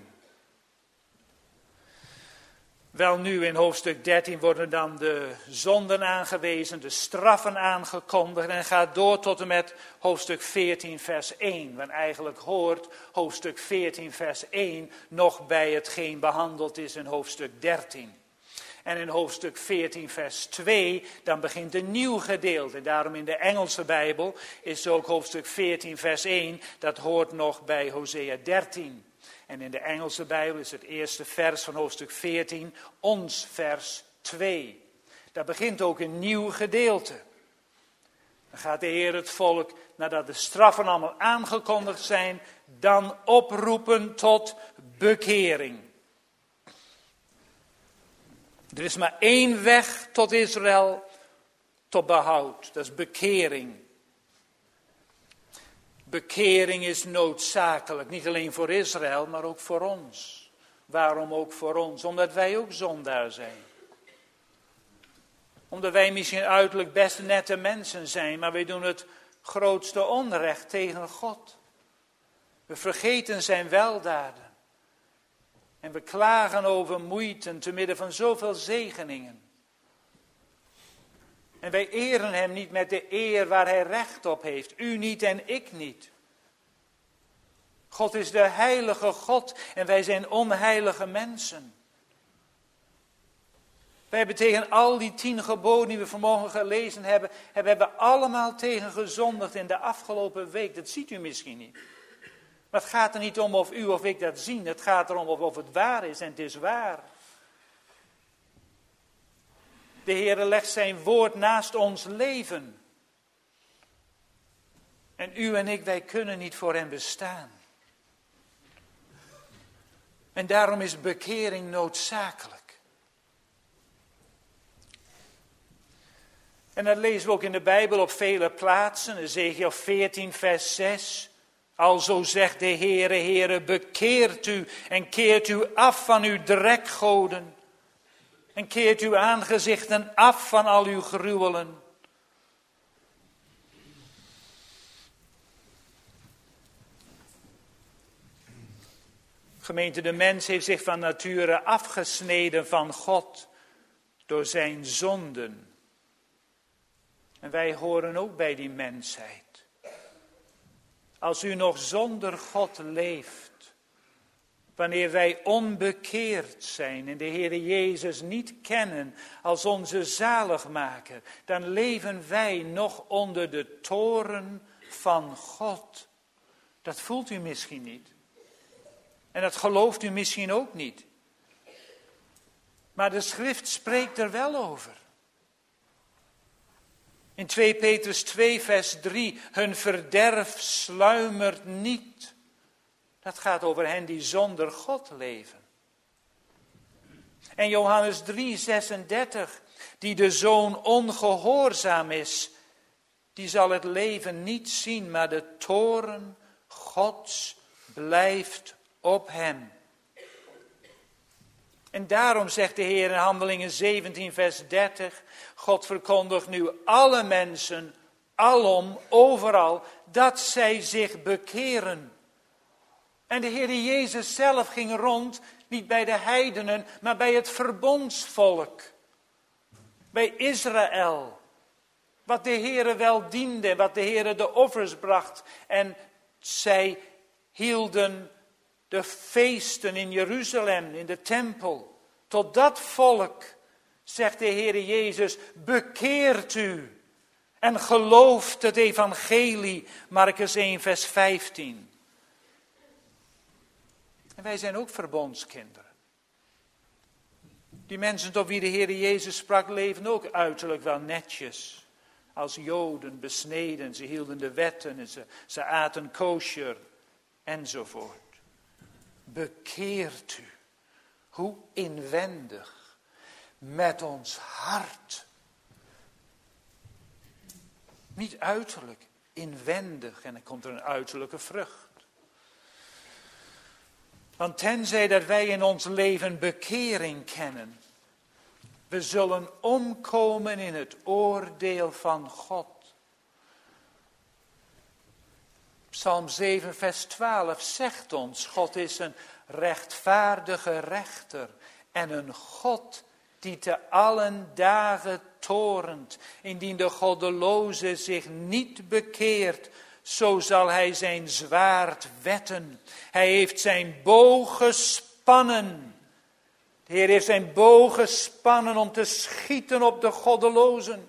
Wel nu in hoofdstuk 13 worden dan de zonden aangewezen, de straffen aangekondigd en gaat door tot en met hoofdstuk 14 vers 1. Want eigenlijk hoort hoofdstuk 14 vers 1 nog bij hetgeen behandeld is in hoofdstuk 13. En in hoofdstuk 14 vers 2 dan begint een nieuw gedeelte. Daarom in de Engelse Bijbel is ook hoofdstuk 14 vers 1, dat hoort nog bij Hosea 13. En in de Engelse Bijbel is het eerste vers van hoofdstuk 14 ons vers 2. Daar begint ook een nieuw gedeelte. Dan gaat de Heer het volk, nadat de straffen allemaal aangekondigd zijn, dan oproepen tot bekering. Er is maar één weg tot Israël, tot behoud. Dat is bekering. Bekering is noodzakelijk, niet alleen voor Israël, maar ook voor ons. Waarom ook voor ons? Omdat wij ook zondaar zijn. Omdat wij misschien uiterlijk best nette mensen zijn, maar wij doen het grootste onrecht tegen God. We vergeten zijn weldaden. En we klagen over moeite te midden van zoveel zegeningen. En wij eren hem niet met de eer waar hij recht op heeft. U niet en ik niet. God is de heilige God en wij zijn onheilige mensen. Wij hebben tegen al die 10 geboden die we vanmorgen gelezen hebben, hebben we allemaal tegen gezondigd in de afgelopen week. Dat ziet u misschien niet. Maar het gaat er niet om of u of ik dat zien. Het gaat erom of het waar is en het is waar. De Heer legt zijn woord naast ons leven. En u en ik, wij kunnen niet voor hem bestaan. En daarom is bekering noodzakelijk. En dat lezen we ook in de Bijbel op vele plaatsen. Ezekiel 14 vers 6. Alzo zegt de Heere, Heere, bekeert u en keert u af van uw drekgoden. En keert uw aangezichten af van al uw gruwelen. Gemeente, de mens heeft zich van nature afgesneden van God door zijn zonden. En wij horen ook bij die mensheid. Als u nog zonder God leeft, wanneer wij onbekeerd zijn en de Heer Jezus niet kennen als onze zaligmaker, dan leven wij nog onder de toorn van God. Dat voelt u misschien niet. En dat gelooft u misschien ook niet. Maar de schrift spreekt er wel over. In 2 Petrus 2 vers 3, hun verderf sluimert niet. Dat gaat over hen die zonder God leven. En Johannes 3 36, die de zoon ongehoorzaam is, die zal het leven niet zien, maar de toorn Gods blijft op hem. En daarom zegt de Heer in Handelingen 17 vers 30, God verkondigt nu alle mensen, alom, overal, dat zij zich bekeren. En de Heer Jezus zelf ging rond, niet bij de heidenen, maar bij het verbondsvolk. Bij Israël. Wat de Heer wel diende, wat de Heer de offers bracht. En Zij hielden de feesten in Jeruzalem, in de tempel. Tot dat volk, zegt de Heere Jezus, bekeert u en gelooft het evangelie. Markus 1 vers 15. En wij zijn ook verbondskinderen. Die mensen tot wie de Heere Jezus sprak, leven ook uiterlijk wel netjes. Als Joden besneden, ze hielden de wetten en ze aten kosher enzovoort. Bekeert u. Hoe inwendig. Met ons hart. Niet uiterlijk, inwendig. En dan komt er een uiterlijke vrucht. Want tenzij dat wij in ons leven bekering kennen, we zullen omkomen in het oordeel van God. Psalm 7 vers 12 zegt ons, God is een rechtvaardige rechter en een God die te allen dagen torent. Indien de goddeloze zich niet bekeert, zo zal hij zijn zwaard wetten. Hij heeft zijn boog gespannen. De Heer heeft zijn boog gespannen om te schieten op de goddelozen.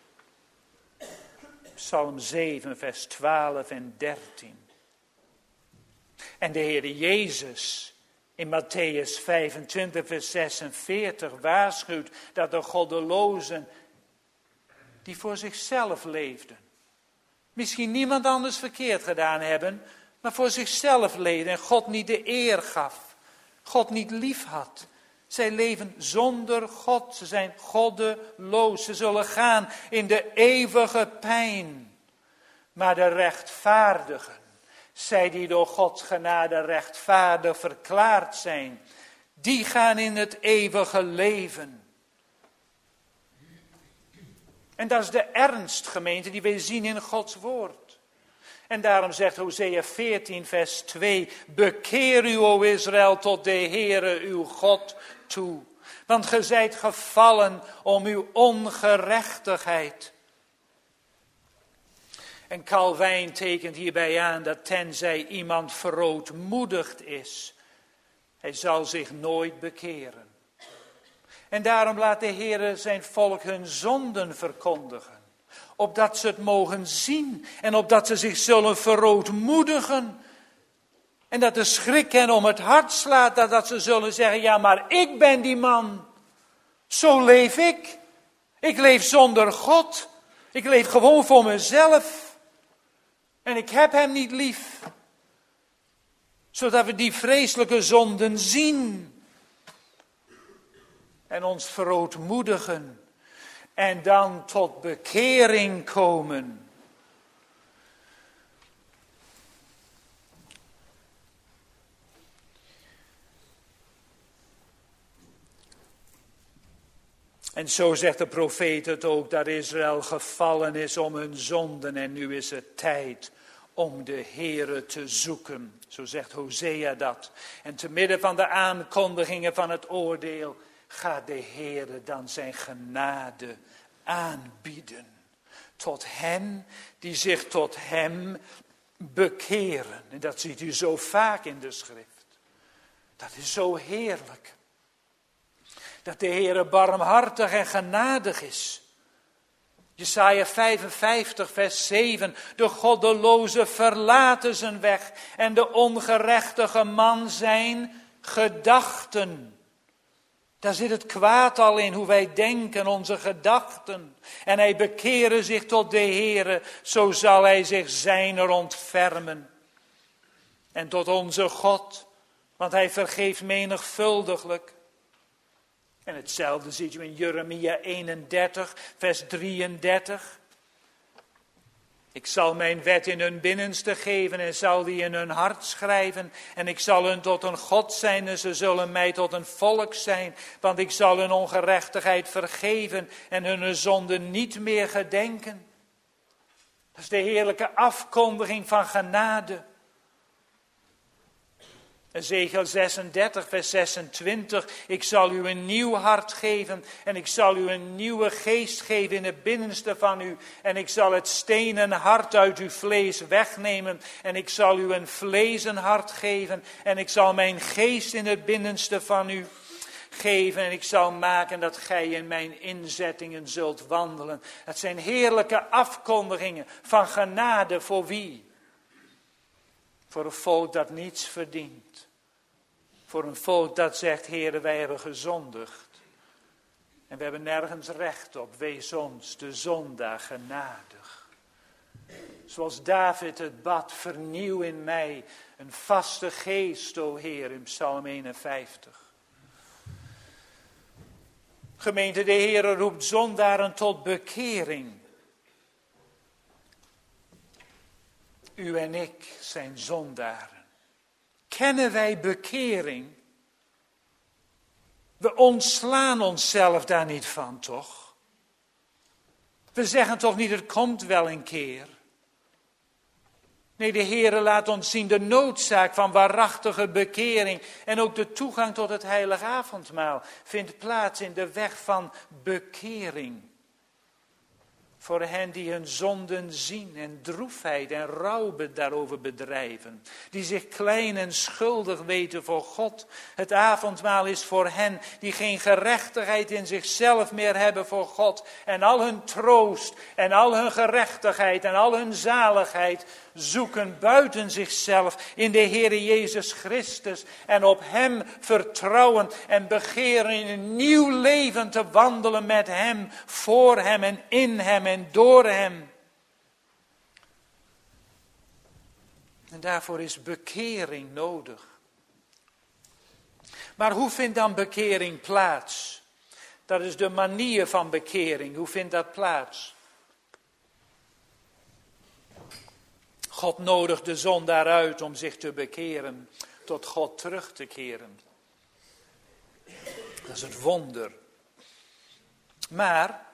Psalm 7 vers 12 en 13. En de Heer Jezus in Matthäus 25 vers 46 waarschuwt dat de goddelozen die voor zichzelf leefden, misschien niemand anders verkeerd gedaan hebben, maar voor zichzelf leefden en God niet de eer gaf, God niet lief had. Zij leven zonder God, ze zijn goddeloos, ze zullen gaan in de eeuwige pijn. Maar de rechtvaardigen, zij die door Gods genade rechtvaardig verklaard zijn, die gaan in het eeuwige leven. En dat is de ernst, gemeente, die wij zien in Gods woord. En daarom zegt Hosea 14 vers 2, bekeer u, o Israël, tot de Heere uw God toe. Want ge zijt gevallen om uw ongerechtigheid. En Calvijn tekent hierbij aan dat tenzij iemand verootmoedigd is, hij zal zich nooit bekeren. En daarom laat de Heer zijn volk hun zonden verkondigen. Opdat ze het mogen zien en opdat ze zich zullen verootmoedigen. En dat de schrik hen om het hart slaat, dat ze zullen zeggen, ja maar ik ben die man. Zo leef ik. Ik leef zonder God. Ik leef gewoon voor mezelf. En ik heb hem niet lief. Zodat we die vreselijke zonden zien. En ons verootmoedigen. En dan tot bekering komen. En zo zegt de profeet het ook, dat Israël gevallen is om hun zonden. En nu is het tijd om de Heere te zoeken. Zo zegt Hosea dat. En te midden van de aankondigingen van het oordeel gaat de Heere dan zijn genade aanbieden. Tot hen die zich tot hem bekeren. En dat ziet u zo vaak in de schrift. Dat is zo heerlijk. Dat de Heere barmhartig en genadig is. Jesaja 55 vers 7. De goddeloze verlaten zijn weg en de ongerechtige man zijn gedachten. Daar zit het kwaad al in, hoe wij denken, onze gedachten. En hij bekeren zich tot de Heere, zo zal hij zich zijner ontfermen. En tot onze God, want hij vergeeft menigvuldiglijk. En hetzelfde ziet u in Jeremia 31, vers 33. Ik zal mijn wet in hun binnenste geven en zal die in hun hart schrijven. En ik zal hun tot een God zijn en ze zullen mij tot een volk zijn. Want ik zal hun ongerechtigheid vergeven en hun zonde niet meer gedenken. Dat is de heerlijke afkondiging van genade. Ezekiel 36, vers 26. Ik zal u een nieuw hart geven en ik zal u een nieuwe geest geven in het binnenste van u. En ik zal het stenen hart uit uw vlees wegnemen en ik zal u een vlezen hart geven. En ik zal mijn geest in het binnenste van u geven en ik zal maken dat gij in mijn inzettingen zult wandelen. Het zijn heerlijke afkondigingen van genade voor wie? Voor een volk dat niets verdient. Voor een volk dat zegt, Heere, wij hebben gezondigd. En we hebben nergens recht op. Wees ons, de zondaar, genadig. Zoals David het bad, vernieuw in mij een vaste geest, o Heer, in Psalm 51. Gemeente, de Heere roept zondaren tot bekering. U en ik zijn zondaren. Kennen wij bekering? We ontslaan onszelf daar niet van, toch? We zeggen toch niet, het komt wel een keer. Nee, de Heere laat ons zien de noodzaak van waarachtige bekering. En ook de toegang tot het heilige avondmaal vindt plaats in de weg van bekering. Voor hen die hun zonden zien en droefheid en rouw daarover bedrijven. Die zich klein en schuldig weten voor God. Het avondmaal is voor hen die geen gerechtigheid in zichzelf meer hebben voor God. En al hun troost en al hun gerechtigheid en al hun zaligheid zoeken buiten zichzelf in de Heere Jezus Christus. En op Hem vertrouwen en begeren in een nieuw leven te wandelen met Hem, voor Hem en in Hem en door Hem. En daarvoor is bekering nodig. Maar hoe vindt dan bekering plaats? Dat is de manier van bekering. Hoe vindt dat plaats? God nodigt de zondaar uit om zich te bekeren, tot God terug te keren. Dat is het wonder. Maar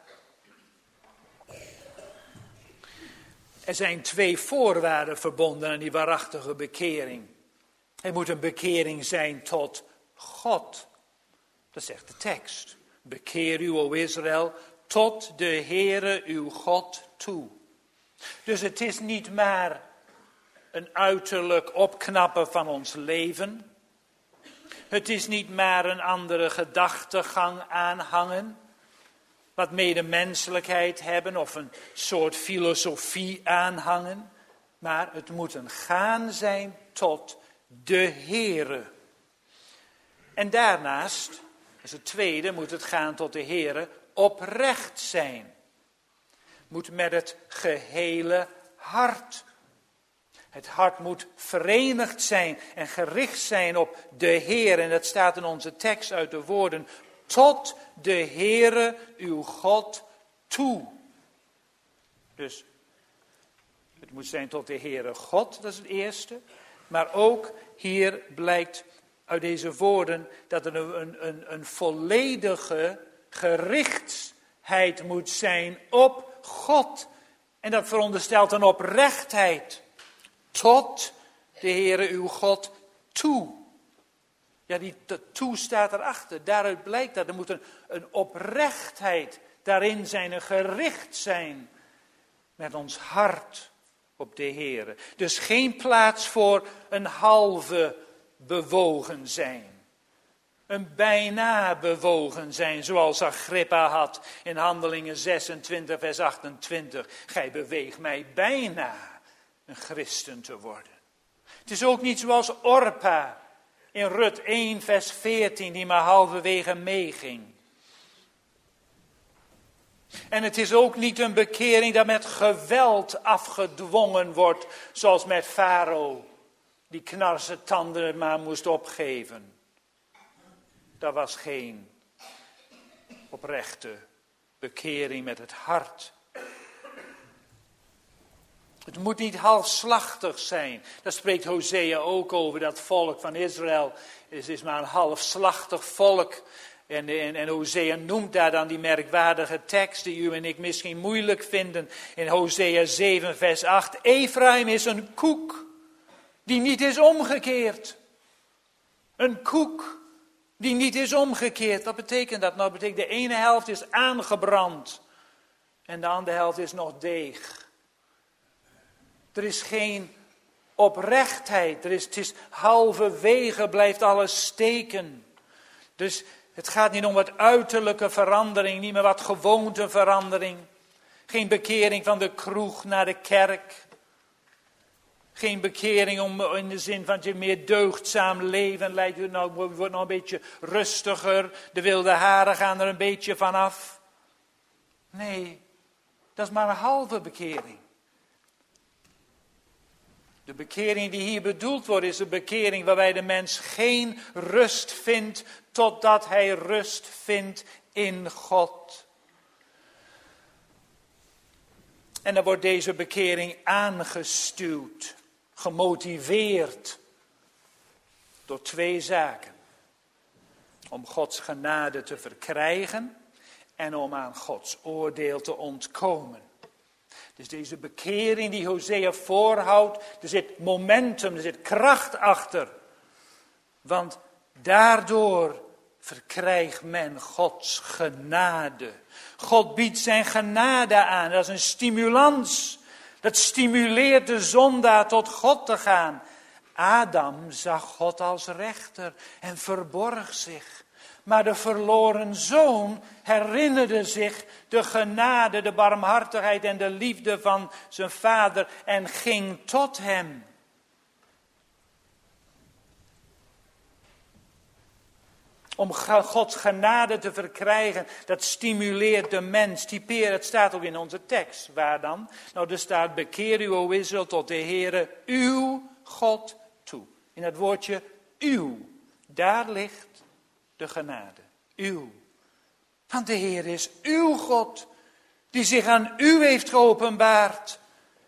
er zijn 2 voorwaarden verbonden aan die waarachtige bekering. Er moet een bekering zijn tot God. Dat zegt de tekst. Bekeer u, o Israël, tot de Heere uw God toe. Dus het is niet maar een uiterlijk opknappen van ons leven. Het is niet maar een andere gedachtegang aanhangen. Wat medemenselijkheid hebben of een soort filosofie aanhangen. Maar het moet een gaan zijn tot de Heere. En daarnaast, dat is het tweede, moet het gaan tot de Heere oprecht zijn. Moet met het gehele hart. Het hart moet verenigd zijn en gericht zijn op de Heer. En dat staat in onze tekst uit de woorden, tot de Heere uw God toe. Dus het moet zijn tot de Heere God, dat is het eerste. Maar ook hier blijkt uit deze woorden dat er een volledige gerichtheid moet zijn op God. En dat veronderstelt een oprechtheid. Tot de Heere uw God toe. Ja, dat toe staat erachter. Daaruit blijkt dat er moet een oprechtheid daarin zijn, een gericht zijn met ons hart op de Heere. Dus geen plaats voor een halve bewogen zijn. Een bijna bewogen zijn, zoals Agrippa had in Handelingen 26, vers 28. Gij beweegt mij bijna een christen te worden. Het is ook niet zoals Orpa in Rut 1, vers 14, die maar halverwege meeging. En het is ook niet een bekering dat met geweld afgedwongen wordt, zoals met Farao, die knarse tanden maar moest opgeven. Dat was geen oprechte bekering met het hart. Het moet niet halfslachtig zijn. Daar spreekt Hosea ook over. Dat volk van Israël is maar een halfslachtig volk. En Hosea noemt daar dan die merkwaardige tekst die u en ik misschien moeilijk vinden. In Hosea 7 vers 8. Ephraim is een koek die niet is omgekeerd. Een koek die niet is omgekeerd. Wat betekent dat? Nou, dat betekent de ene helft is aangebrand en de andere helft is nog deeg. Er is geen oprechtheid. Het is halverwege blijft alles steken. Dus het gaat niet om wat uiterlijke verandering, niet meer wat gewoonteverandering. Geen bekering van de kroeg naar de kerk. Geen bekering in de zin van je meer deugdzaam leven leidt. Je wordt nog een beetje rustiger. De wilde haren gaan er een beetje vanaf. Nee, dat is maar een halve bekering. De bekering die hier bedoeld wordt is een bekering waarbij de mens geen rust vindt totdat hij rust vindt in God. En dan wordt deze bekering aangestuwd, gemotiveerd door twee zaken. Om Gods genade te verkrijgen en om aan Gods oordeel te ontkomen. Dus deze bekering die Hosea voorhoudt, er zit momentum, er zit kracht achter. Want daardoor verkrijgt men Gods genade. God biedt zijn genade aan, dat is een stimulans. Dat stimuleert de zondaar tot God te gaan. Adam zag God als rechter en verborg zich. Maar de verloren zoon herinnerde zich de genade, de barmhartigheid en de liefde van zijn vader en ging tot hem. Om Gods genade te verkrijgen, dat stimuleert de mens. Het staat ook in onze tekst. Waar dan? Nou, er staat, bekeer u, o Israël, tot de Heere, uw God toe. In het woordje uw, daar ligt de genade. Uw. Want de Heer is uw God, die zich aan u heeft geopenbaard.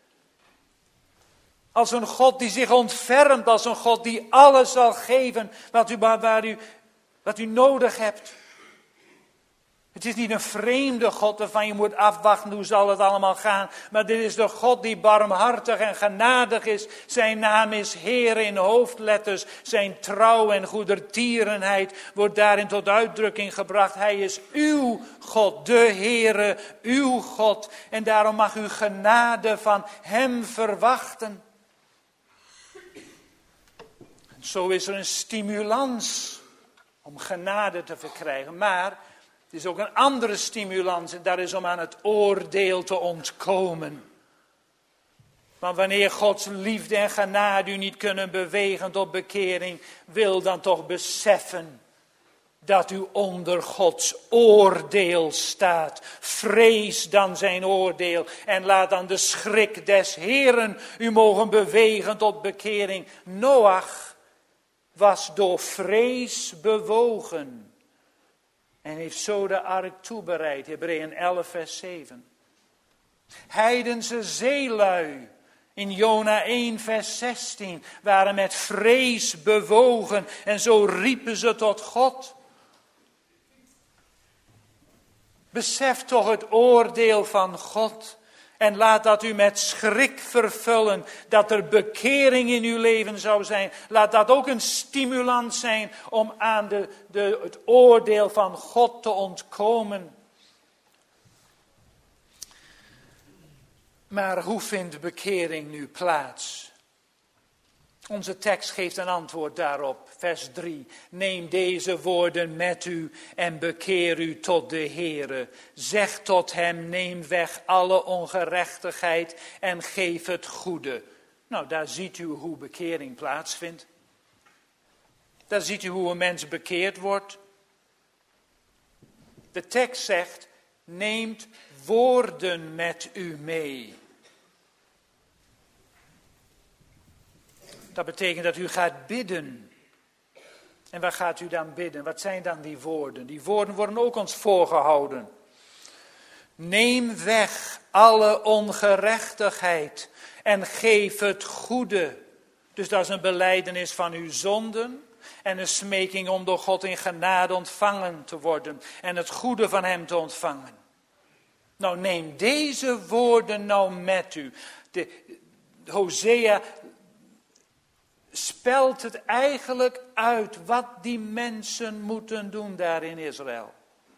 Als een God die zich ontfermt, als een God die alles zal geven wat u nodig hebt. Het is niet een vreemde God waarvan je moet afwachten hoe zal het allemaal gaan. Maar dit is de God die barmhartig en genadig is. Zijn naam is Heer in hoofdletters. Zijn trouw en goedertierenheid wordt daarin tot uitdrukking gebracht. Hij is uw God, de Heere, uw God. En daarom mag u genade van hem verwachten. En zo is er een stimulans om genade te verkrijgen. Maar het is ook een andere stimulans en dat is om aan het oordeel te ontkomen. Want wanneer Gods liefde en genade u niet kunnen bewegen tot bekering, wil dan toch beseffen dat u onder Gods oordeel staat. Vrees dan zijn oordeel en laat dan de schrik des Heeren u mogen bewegen tot bekering. Noach was door vrees bewogen en heeft zo de ark toebereid. Hebreeën 11 vers 7. Heidense zeelui in Jona 1 vers 16 waren met vrees bewogen en zo riepen ze tot God. Besef toch het oordeel van God. En laat dat u met schrik vervullen, dat er bekering in uw leven zou zijn. Laat dat ook een stimulans zijn om aan het oordeel van God te ontkomen. Maar hoe vindt bekering nu plaats? Onze tekst geeft een antwoord daarop, vers 3. Neem deze woorden met u en bekeer u tot de Heere. Zeg tot hem, neem weg alle ongerechtigheid en geef het goede. Nou, daar ziet u hoe bekering plaatsvindt. Daar ziet u hoe een mens bekeerd wordt. De tekst zegt, neemt woorden met u mee. Dat betekent dat u gaat bidden. En waar gaat u dan bidden? Wat zijn dan die woorden? Die woorden worden ook ons voorgehouden. Neem weg alle ongerechtigheid en geef het goede. Dus dat is een belijdenis van uw zonden en een smeking om door God in genade ontvangen te worden en het goede van hem te ontvangen. Nou, neem deze woorden nou met u. Hosea spelt het eigenlijk uit wat die mensen moeten doen daar in Israël.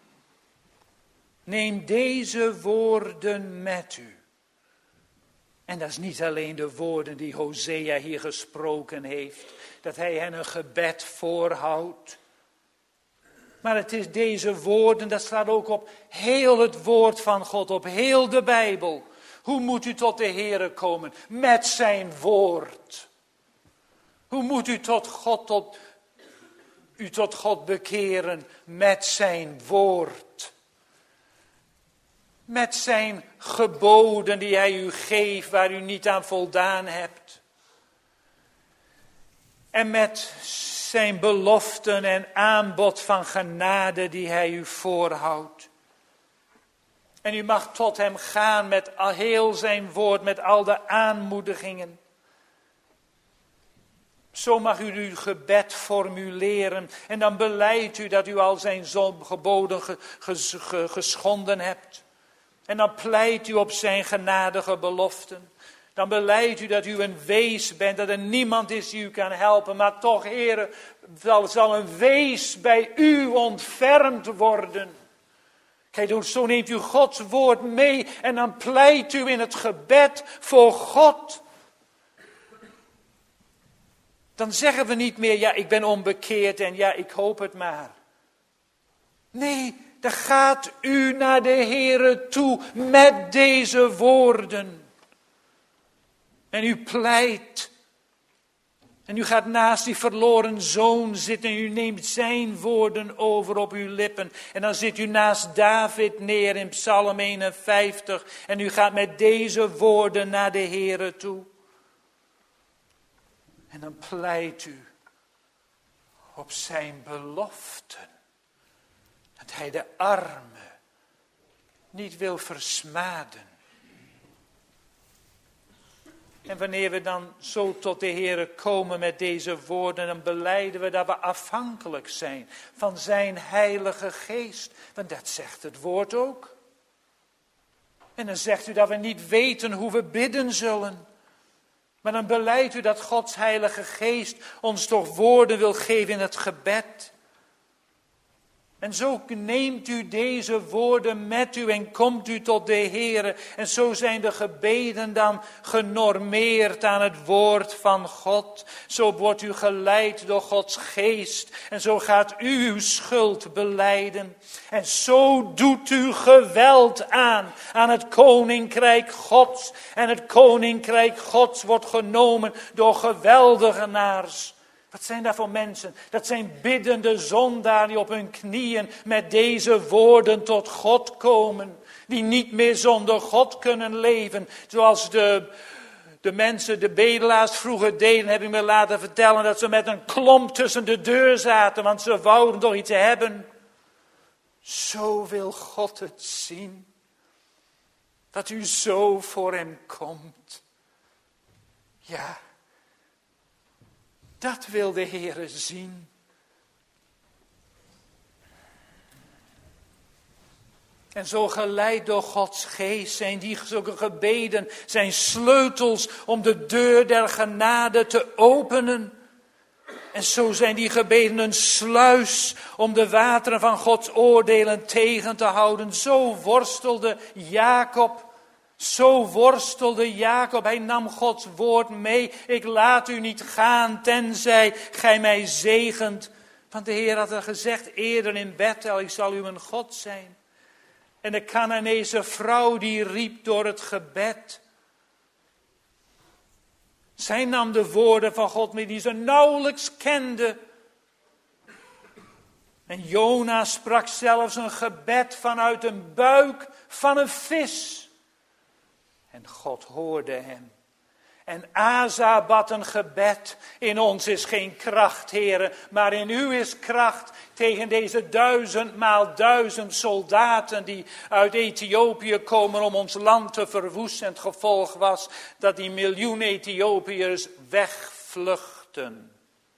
Neem deze woorden met u. En dat is niet alleen de woorden die Hosea hier gesproken heeft, dat hij hen een gebed voorhoudt. Maar het is deze woorden, dat staat ook op heel het woord van God, op heel de Bijbel. Hoe moet u tot de Heere komen? Met zijn woord. Hoe moet u tot God bekeren? Met zijn woord. Met zijn geboden die hij u geeft, waar u niet aan voldaan hebt. En met zijn beloften en aanbod van genade die hij u voorhoudt. En u mag tot hem gaan met heel zijn woord, met al de aanmoedigingen. Zo mag u uw gebed formuleren. En dan belijdt u dat u al zijn geboden geschonden hebt. En dan pleit u op zijn genadige beloften. Dan belijdt u dat u een wees bent, dat er niemand is die u kan helpen. Maar toch, Heere, zal een wees bij u ontfermd worden. Kijk, zo neemt u Gods woord mee en dan pleit u in het gebed voor God. Dan zeggen we niet meer, ja, ik ben onbekeerd en ja, ik hoop het maar. Nee, dan gaat u naar de Heere toe met deze woorden. En u pleit. En u gaat naast die verloren zoon zitten en u neemt zijn woorden over op uw lippen. En dan zit u naast David neer in Psalm 51 en u gaat met deze woorden naar de Heere toe. En dan pleit u op zijn beloften. Dat hij de armen niet wil versmaden. En wanneer we dan zo tot de Heere komen met deze woorden, dan belijden we dat we afhankelijk zijn van zijn Heilige Geest. Want dat zegt het woord ook. En dan zegt u dat we niet weten hoe we bidden zullen. Maar dan belijdt u dat Gods Heilige Geest ons toch woorden wil geven in het gebed. En zo neemt u deze woorden met u en komt u tot de Heere. En zo zijn de gebeden dan genormeerd aan het woord van God. Zo wordt u geleid door Gods geest. En zo gaat u uw schuld belijden. En zo doet u geweld aan het koninkrijk Gods. En het koninkrijk Gods wordt genomen door geweldenaars. Wat zijn dat voor mensen? Dat zijn biddende zondaren die op hun knieën met deze woorden tot God komen. Die niet meer zonder God kunnen leven. Zoals de mensen, de bedelaars vroeger deden, heb ik me laten vertellen. Dat ze met een klomp tussen de deur zaten, want ze wouden toch iets hebben. Zo wil God het zien. Dat u zo voor hem komt. Ja. Dat wil de Heere zien. En zo geleid door Gods geest zijn die zulke gebeden, zijn sleutels om de deur der genade te openen. En zo zijn die gebeden een sluis om de wateren van Gods oordelen tegen te houden. Zo worstelde Jacob. Hij nam Gods woord mee. Ik laat u niet gaan, tenzij gij mij zegent. Want de Heer had er gezegd eerder in Bethel, ik zal u een God zijn. En de Kanaanese vrouw die riep door het gebed. Zij nam de woorden van God mee die ze nauwelijks kende. En Jona sprak zelfs een gebed vanuit een buik van een vis. En God hoorde hem. En Asa bad een gebed. In ons is geen kracht, Heere, maar in u is kracht tegen deze 1000x1000 soldaten die uit Ethiopië komen om ons land te verwoesten. En het gevolg was dat die miljoen Ethiopiërs wegvluchten.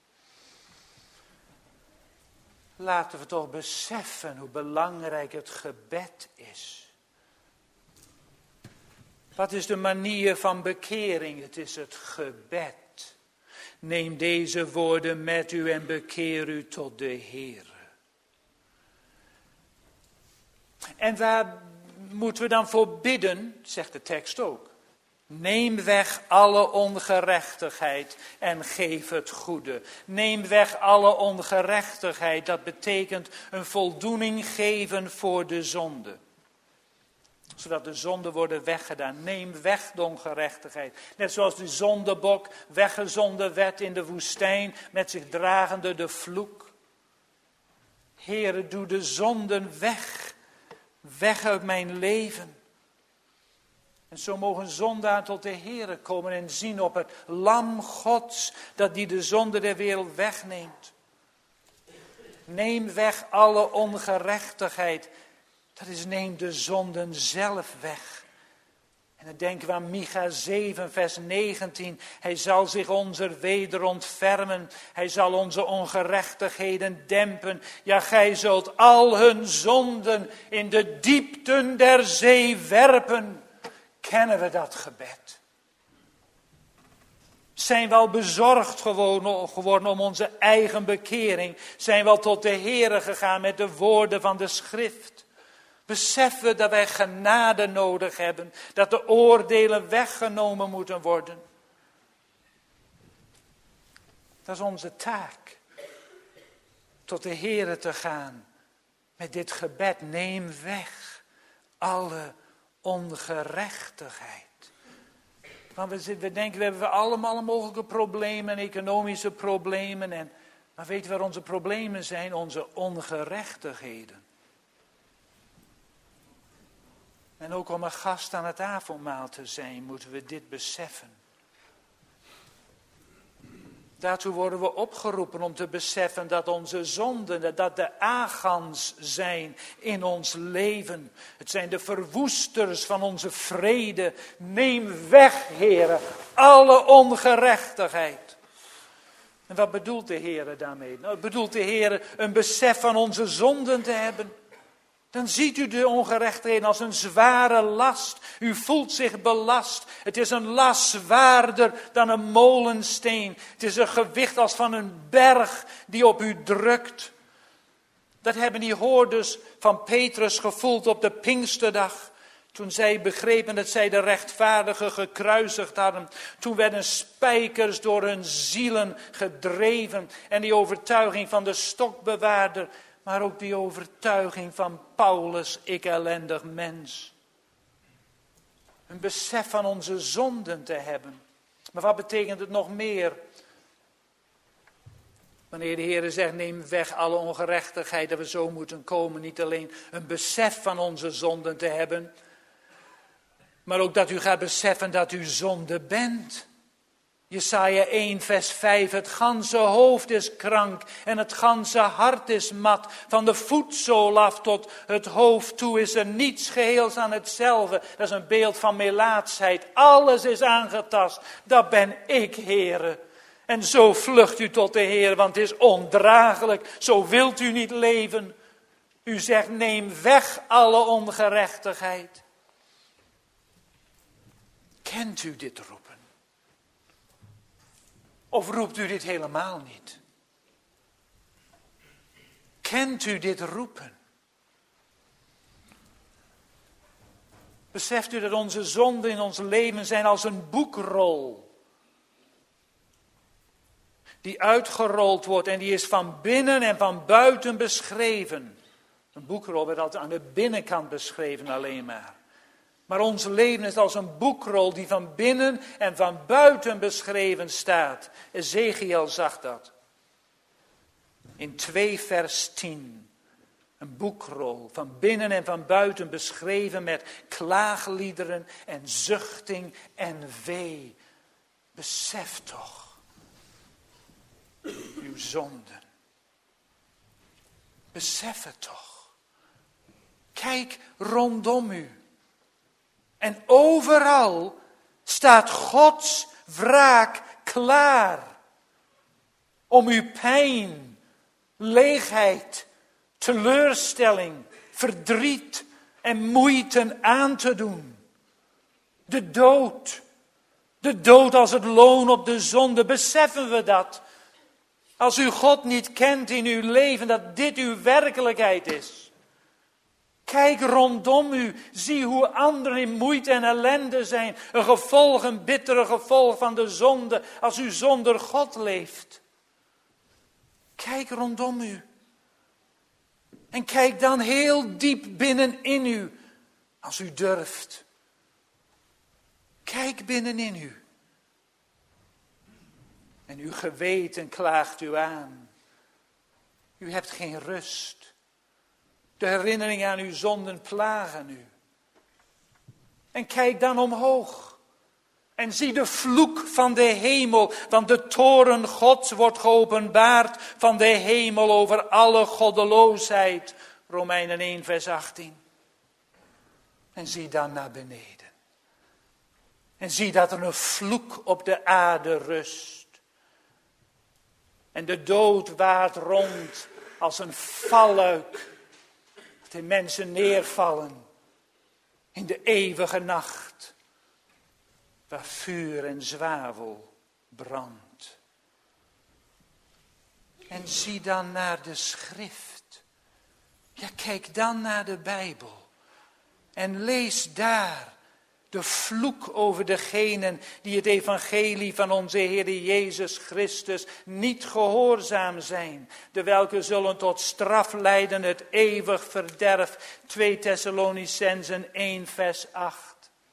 Laten we toch beseffen hoe belangrijk het gebed is. Wat is de manier van bekering? Het is het gebed. Neem deze woorden met u en bekeer u tot de Heer. En waar moeten we dan voor bidden, zegt de tekst ook. Neem weg alle ongerechtigheid en geef het goede. Neem weg alle ongerechtigheid, dat betekent een voldoening geven voor de zonde. Zodat de zonden worden weggedaan. Neem weg de ongerechtigheid. Net zoals de zondebok weggezonden werd in de woestijn met zich dragende de vloek. Heere, doe de zonden weg. Weg uit mijn leven. En zo mogen zondaar tot de Heere komen en zien op het lam Gods, dat die de zonde der wereld wegneemt. Neem weg alle ongerechtigheid. Dat is, neem de zonden zelf weg. En dan denken we aan Micha 7 vers 19. Hij zal zich onze weder ontfermen. Hij zal onze ongerechtigheden dempen. Ja, gij zult al hun zonden in de diepten der zee werpen. Kennen we dat gebed? Zijn we al bezorgd geworden om onze eigen bekering? Zijn we al tot de Heere gegaan met de woorden van de schrift? Beseffen we dat wij genade nodig hebben, dat de oordelen weggenomen moeten worden? Dat is onze taak. Tot de Heere te gaan met dit gebed. Neem weg alle ongerechtigheid. Want we denken, we hebben allemaal mogelijke problemen, economische problemen. Maar weet je waar onze problemen zijn? Onze ongerechtigheden. En ook om een gast aan het avondmaal te zijn, moeten we dit beseffen. Daartoe worden we opgeroepen om te beseffen dat onze zonden, dat de agans zijn in ons leven. Het zijn de verwoesters van onze vrede. Neem weg, Heere, alle ongerechtigheid. En wat bedoelt de Heere daarmee? Nou, bedoelt de Heere een besef van onze zonden te hebben? Dan ziet u de ongerechtigheden als een zware last. U voelt zich belast. Het is een last zwaarder dan een molensteen. Het is een gewicht als van een berg die op u drukt. Dat hebben die hoorders van Petrus gevoeld op de Pinksterdag. Toen zij begrepen dat zij de rechtvaardigen gekruisigd hadden. Toen werden spijkers door hun zielen gedreven. En die overtuiging van de stokbewaarder. Maar ook die overtuiging van Paulus, ik ellendig mens. Een besef van onze zonden te hebben. Maar wat betekent het nog meer? Wanneer de Heer zegt, neem weg alle ongerechtigheid, dat we zo moeten komen. Niet alleen een besef van onze zonden te hebben. Maar ook dat u gaat beseffen dat u zonde bent. Jesaja 1 vers 5, het ganse hoofd is krank en het ganse hart is mat. Van de voetzool af tot het hoofd toe is er niets geheels aan hetzelfde. Dat is een beeld van melaatsheid. Alles is aangetast. Dat ben ik, Heere. En zo vlucht u tot de Heer, want het is ondraaglijk. Zo wilt u niet leven. U zegt, neem weg alle ongerechtigheid. Kent u dit roepen? Of roept u dit helemaal niet? Kent u dit roepen? Beseft u dat onze zonden in ons leven zijn als een boekrol. Die uitgerold wordt en die is van binnen en van buiten beschreven. Een boekrol werd altijd aan de binnenkant beschreven alleen maar. Maar ons leven is als een boekrol die van binnen en van buiten beschreven staat. Ezekiel zag dat. In 2 vers 10. Een boekrol van binnen en van buiten beschreven met klaagliederen en zuchting en wee. Besef toch uw zonden. Besef het toch. Kijk rondom u. En overal staat Gods wraak klaar om uw pijn, leegheid, teleurstelling, verdriet en moeite aan te doen. De dood, De dood als het loon op de zonde, beseffen we dat? Als u God niet kent in uw leven, dat dit uw werkelijkheid is. Kijk rondom u, zie hoe anderen in moeite en ellende zijn. Een bittere gevolg van de zonde, als u zonder God leeft. Kijk rondom u. En kijk dan heel diep binnenin u, als u durft. Kijk binnenin u. En uw geweten klaagt u aan. U hebt geen rust. De herinneringen aan uw zonden plagen u. En kijk dan omhoog. En zie de vloek van de hemel. Want de toorn Gods wordt geopenbaard van de hemel over alle goddeloosheid. Romeinen 1 vers 18. En zie dan naar beneden. En zie dat er een vloek op de aarde rust. En de dood waart rond als een valluik. Dat de mensen neervallen in de eeuwige nacht. Waar vuur en zwavel brandt. En zie dan naar de schrift. Ja, kijk dan naar de Bijbel. En lees daar de vloek over degenen die het evangelie van onze Heer Jezus Christus niet gehoorzaam zijn. De welke zullen tot straf leiden het eeuwig verderf. 2 Thessalonicenzen 1 vers 8.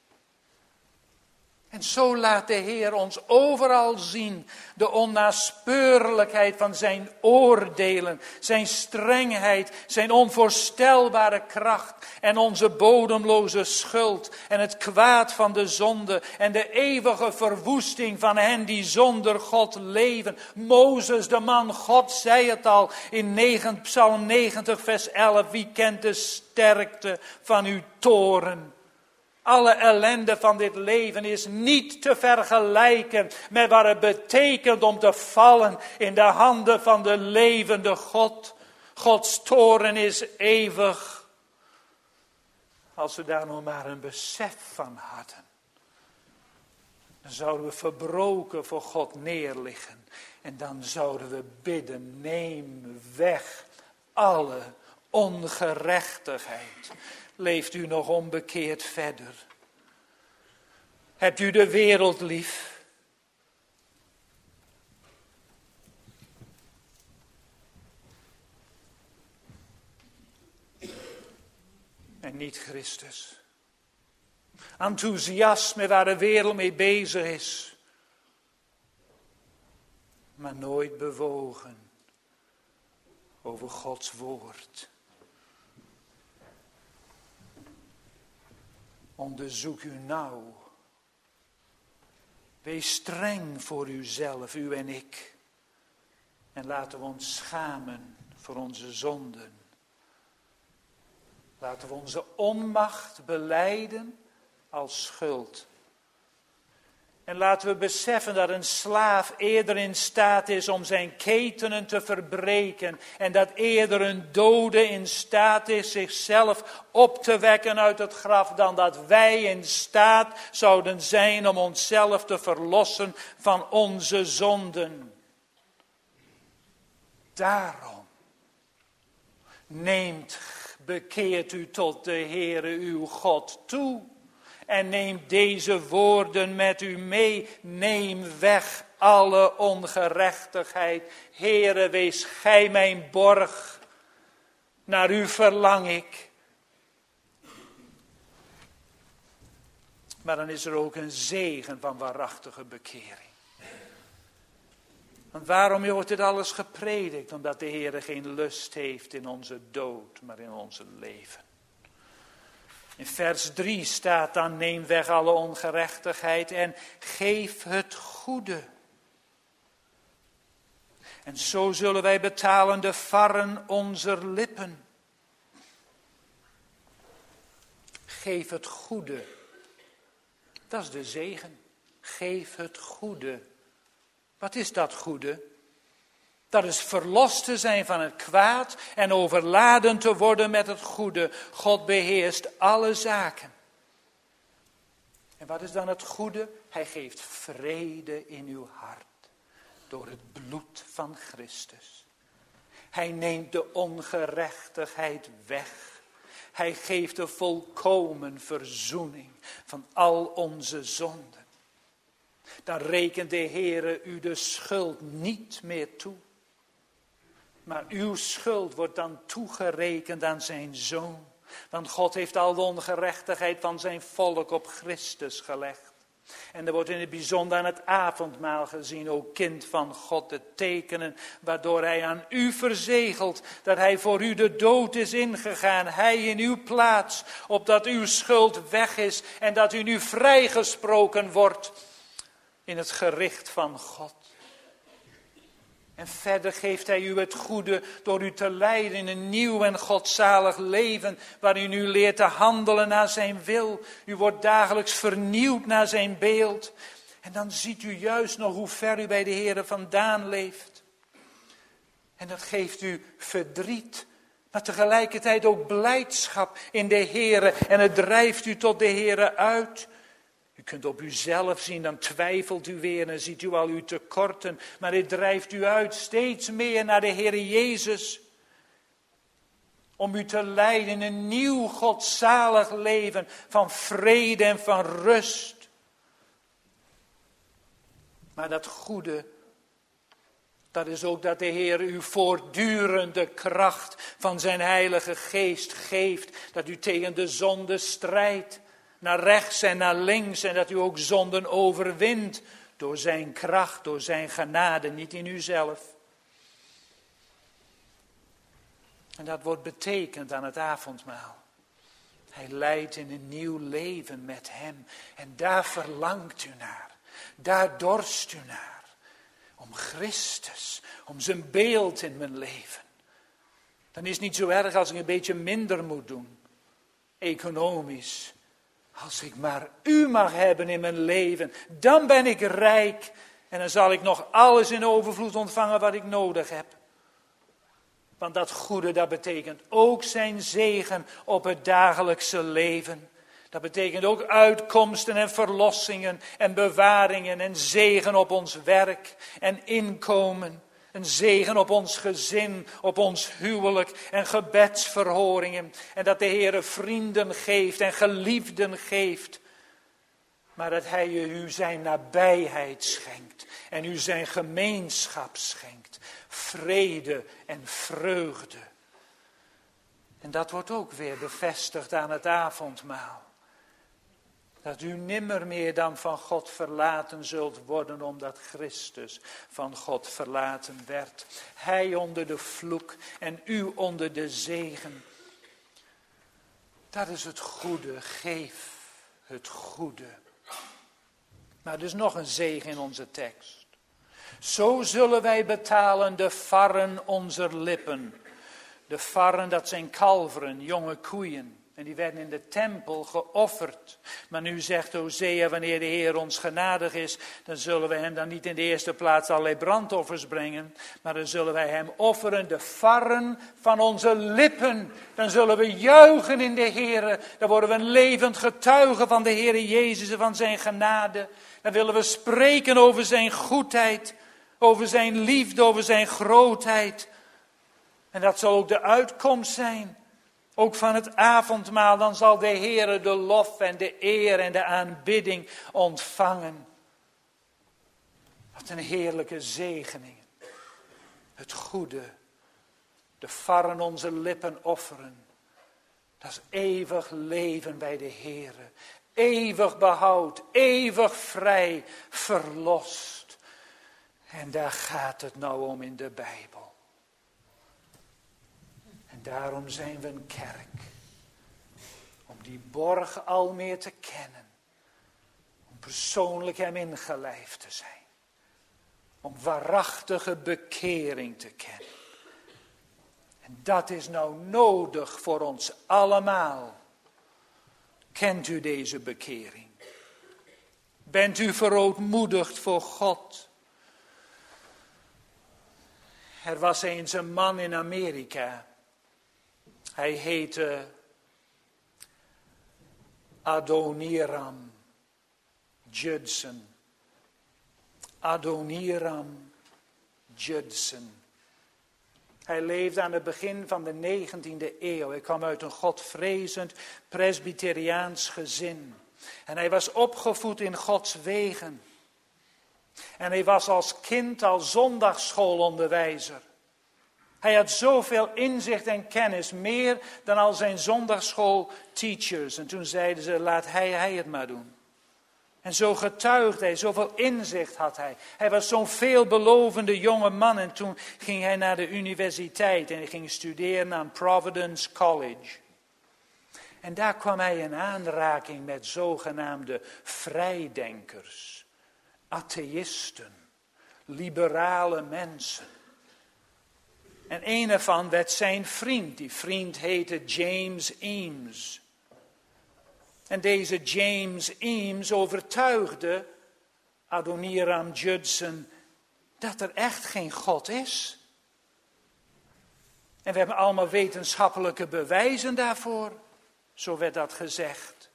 En zo laat de Heer ons overal zien de onnaspeurlijkheid van zijn oordelen, zijn strengheid, zijn onvoorstelbare kracht en onze bodemloze schuld en het kwaad van de zonde en de eeuwige verwoesting van hen die zonder God leven. Mozes, de man God, zei het al in Psalm 90 vers 11, wie kent de sterkte van uw toorn? Alle ellende van dit leven is niet te vergelijken met wat het betekent om te vallen in de handen van de levende God. Gods toorn is eeuwig. Als we daar nog maar een besef van hadden, dan zouden we verbroken voor God neerliggen. En dan zouden we bidden, neem weg alle ongerechtigheid. Leeft u nog onbekeerd verder? Hebt u de wereld lief? En niet Christus. Enthousiasme waar de wereld mee bezig is. Maar nooit bewogen over Gods woord. Onderzoek u nauw. Wees streng voor uzelf, u en ik. En laten we ons schamen voor onze zonden. Laten we onze onmacht belijden als schuld. En laten we beseffen dat een slaaf eerder in staat is om zijn ketenen te verbreken. En dat eerder een dode in staat is zichzelf op te wekken uit het graf. Dan dat wij in staat zouden zijn om onszelf te verlossen van onze zonden. Daarom bekeert u tot de Heere uw God toe. En neem deze woorden met u mee. Neem weg alle ongerechtigheid. Heere, wees gij mijn borg. Naar u verlang ik. Maar dan is er ook een zegen van waarachtige bekering. Want waarom wordt dit alles gepredikt? Omdat de Heere geen lust heeft in onze dood, maar in onze leven. In vers 3 staat dan, neem weg alle ongerechtigheid en geef het goede. En zo zullen wij betalen de varren onzer lippen. Geef het goede. Dat is de zegen. Geef het goede. Wat is dat goede? Dat is verlost te zijn van het kwaad en overladen te worden met het goede. God beheerst alle zaken. En wat is dan het goede? Hij geeft vrede in uw hart door het bloed van Christus. Hij neemt de ongerechtigheid weg. Hij geeft de volkomen verzoening van al onze zonden. Dan rekent de Heere u de schuld niet meer toe. Maar uw schuld wordt dan toegerekend aan zijn Zoon. Want God heeft al de ongerechtigheid van zijn volk op Christus gelegd. En er wordt in het bijzonder aan het avondmaal gezien, o kind van God, de tekenen waardoor hij aan u verzegelt dat hij voor u de dood is ingegaan. Hij in uw plaats, opdat uw schuld weg is en dat u nu vrijgesproken wordt in het gericht van God. En verder geeft hij u het goede door u te leiden in een nieuw en godzalig leven, waar u nu leert te handelen naar zijn wil. U wordt dagelijks vernieuwd naar zijn beeld. En dan ziet u juist nog hoe ver u bij de Heere vandaan leeft. En dat geeft u verdriet, maar tegelijkertijd ook blijdschap in de Heere. En het drijft u tot de Heere uit. U kunt op uzelf zien, dan twijfelt u weer en ziet u al uw tekorten. Maar dit drijft u uit steeds meer naar de Heer Jezus. Om u te leiden in een nieuw godzalig leven van vrede en van rust. Maar dat goede, dat is ook dat de Heer u voortdurende kracht van zijn Heilige Geest geeft. Dat u tegen de zonde strijdt. Naar rechts en naar links en dat u ook zonden overwint door zijn kracht, door zijn genade, niet in uzelf. En dat wordt betekend aan het avondmaal. Hij leidt in een nieuw leven met hem en daar verlangt u naar, daar dorst u naar. Om Christus, om zijn beeld in mijn leven. Dan is het niet zo erg als ik een beetje minder moet doen, economisch. Als ik maar u mag hebben in mijn leven, dan ben ik rijk. En dan zal ik nog alles in overvloed ontvangen wat ik nodig heb. Want dat goede, dat betekent ook zijn zegen op het dagelijkse leven. Dat betekent ook uitkomsten en verlossingen en bewaringen en zegen op ons werk en inkomen. Een zegen op ons gezin, op ons huwelijk en gebedsverhoringen. En dat de Heere vrienden geeft en geliefden geeft. Maar dat hij u zijn nabijheid schenkt en u zijn gemeenschap schenkt. Vrede en vreugde. En dat wordt ook weer bevestigd aan het avondmaal. Dat u nimmer meer dan van God verlaten zult worden, omdat Christus van God verlaten werd. Hij onder de vloek en u onder de zegen. Dat is het goede, geef het goede. Maar er is nog een zegen in onze tekst. Zo zullen wij betalen de varren onze lippen. De varren, dat zijn kalveren, jonge koeien. En die werden in de tempel geofferd. Maar nu zegt Hosea, wanneer de Heer ons genadig is, dan zullen we hem dan niet in de eerste plaats allerlei brandoffers brengen. Maar dan zullen wij hem offeren, de varren van onze lippen. Dan zullen we juichen in de Heer. Dan worden we een levend getuige van de Heer Jezus en van zijn genade. Dan willen we spreken over zijn goedheid, over zijn liefde, over zijn grootheid. En dat zal ook de uitkomst zijn. Ook van het avondmaal, dan zal de Heere de lof en de eer en de aanbidding ontvangen. Wat een heerlijke zegening. Het goede, de varren onze lippen offeren. Dat is eeuwig leven bij de Heere. Eeuwig behoud, eeuwig vrij, verlost. En daar gaat het nou om in de Bijbel. En daarom zijn we een kerk. Om die borg al meer te kennen. Om persoonlijk hem ingelijfd te zijn. Om waarachtige bekering te kennen. En dat is nou nodig voor ons allemaal. Kent u deze bekering? Bent u verootmoedigd voor God? Er was eens een man in Amerika. Hij heette Adoniram. Judson. Adoniram Judson. Hij leefde aan het begin van de 19e eeuw. Hij kwam uit een godvrezend presbyteriaans gezin. En hij was opgevoed in Gods wegen. En hij was als kind al zondagsschoolonderwijzer. Hij had zoveel inzicht en kennis, meer dan al zijn zondagsschoolteachers. En toen zeiden ze, laat hij het maar doen. En zo getuigde hij, zoveel inzicht had hij. Hij was zo'n veelbelovende jonge man en toen ging hij naar de universiteit en hij ging studeren aan Providence College. En daar kwam hij in aanraking met zogenaamde vrijdenkers, atheïsten, liberale mensen. En een ervan werd zijn vriend. Die vriend heette James Eames. En deze James Eames overtuigde Adoniram Judson dat er echt geen God is. En we hebben allemaal wetenschappelijke bewijzen daarvoor. Zo werd dat gezegd.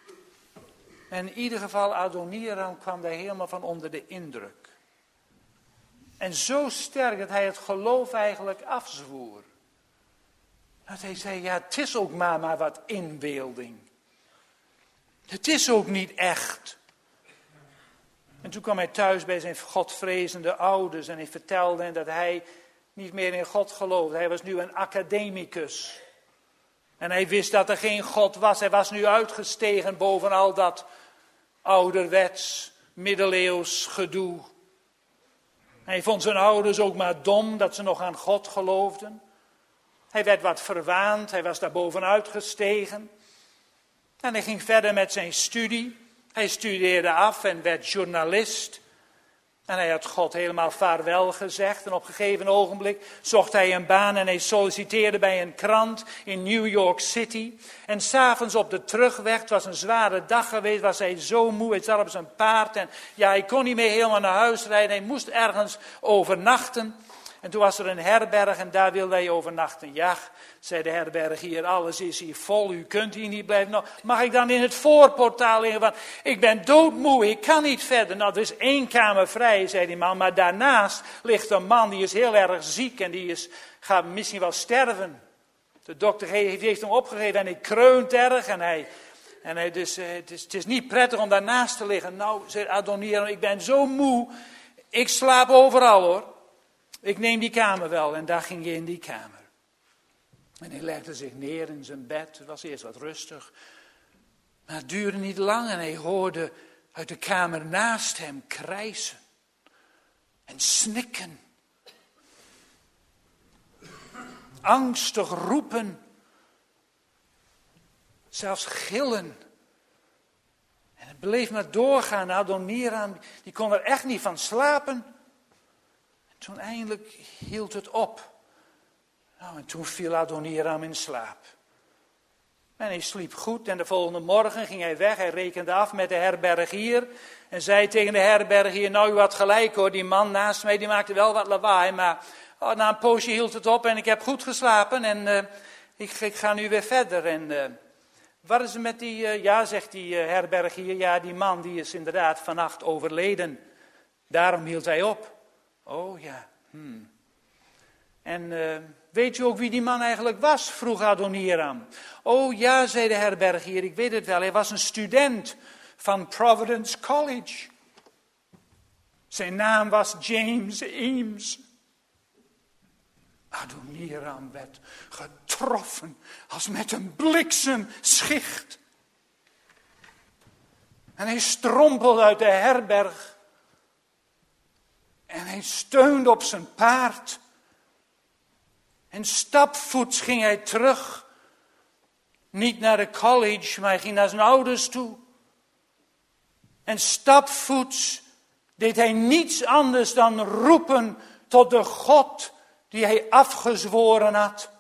En in ieder geval, Adoniram kwam daar helemaal van onder de indruk. En zo sterk dat hij het geloof eigenlijk afzwoer. Dat hij zei, ja, het is ook maar wat inbeelding. Het is ook niet echt. En toen kwam hij thuis bij zijn godvrezende ouders en hij vertelde hen dat hij niet meer in God geloofde. Hij was nu een academicus. En hij wist dat er geen God was. Hij was nu uitgestegen boven al dat ouderwets, middeleeuws gedoe. Hij vond zijn ouders ook maar dom dat ze nog aan God geloofden. Hij werd wat verwaand, hij was daar bovenuit gestegen. En hij ging verder met zijn studie. Hij studeerde af en werd journalist. En hij had God helemaal vaarwel gezegd. En op een gegeven ogenblik zocht hij een baan en hij solliciteerde bij een krant in New York City. En 's avonds op de terugweg, het was een zware dag geweest, was hij zo moe. Hij zat op zijn paard en ja, hij kon niet meer helemaal naar huis rijden. Hij moest ergens overnachten. En toen was er een herberg en daar wilde hij overnachten. Ja, zei de herbergier, alles is hier vol, u kunt hier niet blijven. Nou, mag ik dan in het voorportaal liggen? Want ik ben doodmoe, ik kan niet verder. Nou, er is 1 kamer vrij, zei die man. Maar daarnaast ligt een man, die is heel erg ziek en gaat misschien wel sterven. De dokter heeft hem opgegeven en hij kreunt erg. Dus het is niet prettig om daarnaast te liggen. Nou, zei Adoniram, ik ben zo moe, ik slaap overal hoor. Ik neem die kamer wel. En daar ging hij in die kamer. En hij legde zich neer in zijn bed. Het was eerst wat rustig. Maar het duurde niet lang en hij hoorde uit de kamer naast hem krijsen. En snikken. Angstig roepen. Zelfs gillen. En het bleef maar doorgaan. Adoniram, die kon er echt niet van slapen. Toen eindelijk hield het op. Nou, en toen viel Adoniram in slaap. En hij sliep goed en de volgende morgen ging hij weg. Hij rekende af met de herbergier. En zei tegen de herbergier, nou u had gelijk hoor, die man naast mij die maakte wel wat lawaai. Maar na een poosje hield het op en ik heb goed geslapen en ik ga nu weer verder. En wat is er met die, ja zegt die herbergier, ja die man die is inderdaad vannacht overleden. Daarom hield hij op. Oh ja. En weet u ook wie die man eigenlijk was? Vroeg Adoniram. Oh ja, zei de herbergier, ik weet het wel. Hij was een student van Providence College. Zijn naam was James Eames. Adoniram werd getroffen als met een bliksemschicht. En hij strompelde uit de herberg. En hij steunde op zijn paard. En stapvoets ging hij terug. Niet naar de college, maar hij ging naar zijn ouders toe. En stapvoets deed hij niets anders dan roepen tot de God die hij afgezworen had.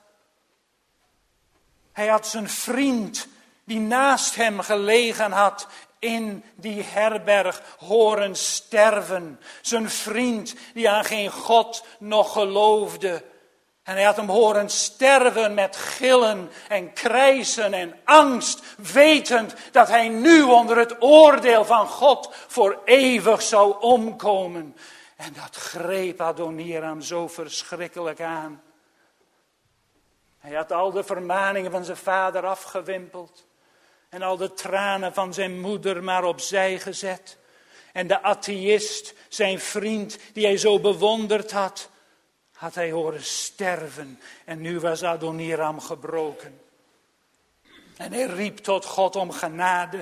Hij had zijn vriend die naast hem gelegen had in die herberg horen sterven. Zijn vriend die aan geen God nog geloofde. En hij had hem horen sterven met gillen en krijsen en angst, wetend dat hij nu onder het oordeel van God voor eeuwig zou omkomen. En dat greep Adoniram zo verschrikkelijk aan. Hij had al de vermaningen van zijn vader afgewimpeld. En al de tranen van zijn moeder maar opzij gezet. En de atheïst, zijn vriend die hij zo bewonderd had, had hij horen sterven. En nu was Adoniram gebroken. En hij riep tot God om genade.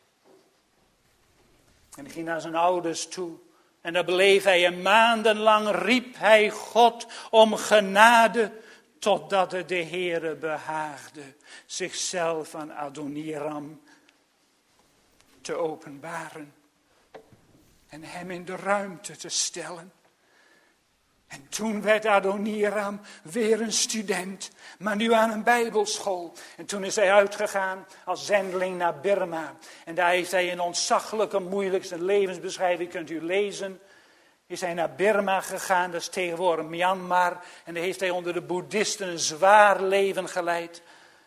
En hij ging naar zijn ouders toe. En daar bleef hij en maandenlang riep hij God om genade. Totdat het de Heere behaagde zichzelf aan Adoniram te openbaren. En hem in de ruimte te stellen. En toen werd Adoniram weer een student, maar nu aan een bijbelschool. En toen is hij uitgegaan als zendeling naar Birma. En daar heeft hij een ontzaglijke, moeilijkste levensbeschrijving, kunt u lezen. Is hij naar Birma gegaan, dat is tegenwoordig Myanmar. En daar heeft hij onder de boeddhisten een zwaar leven geleid.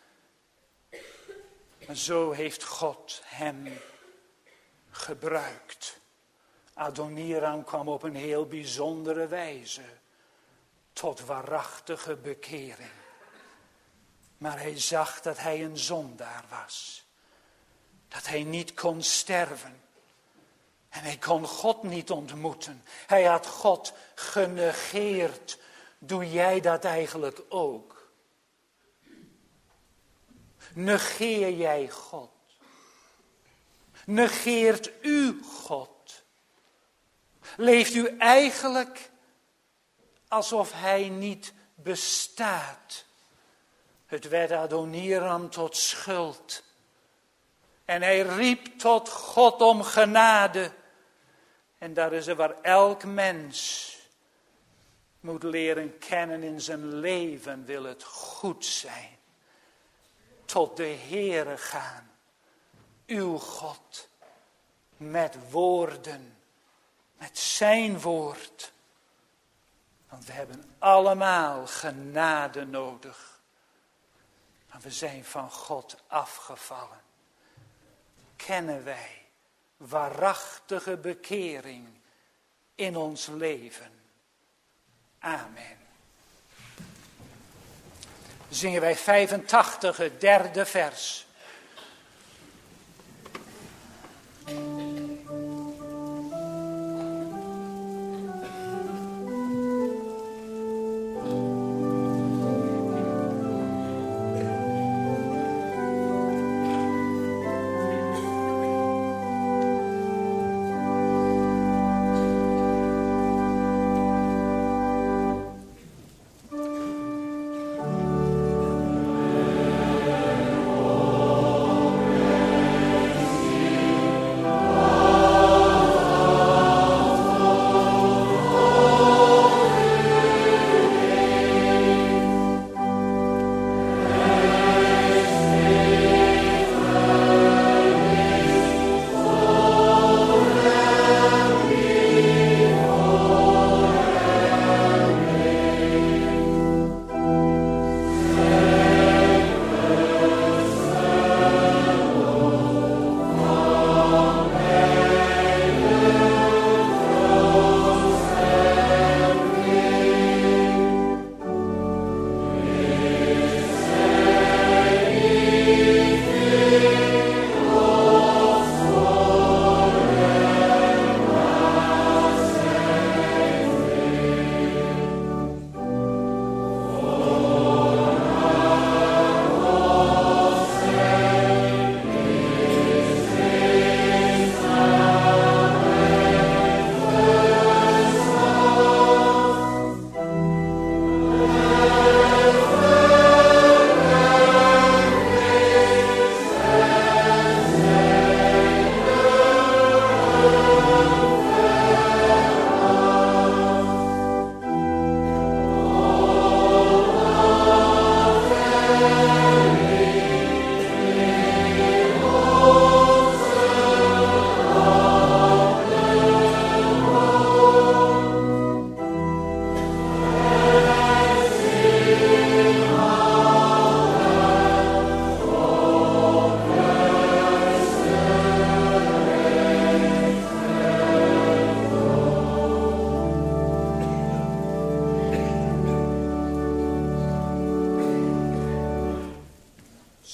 Maar zo heeft God hem gebruikt. Adoniram kwam op een heel bijzondere wijze tot waarachtige bekering. Maar hij zag dat hij een zondaar was. Dat hij niet kon sterven. En hij kon God niet ontmoeten. Hij had God genegeerd. Doe jij dat eigenlijk ook? Negeer jij God? Negeert u God? Leeft u eigenlijk alsof hij niet bestaat? Het werd Adoniram tot schuld. En hij riep tot God om genade. En dat is er waar elk mens moet leren kennen in zijn leven, wil het goed zijn. Tot de Heere gaan, uw God, met woorden, met zijn woord. Want we hebben allemaal genade nodig. Want we zijn van God afgevallen. Kennen wij waarachtige bekering in ons leven. Amen. Zingen wij 85, het derde vers.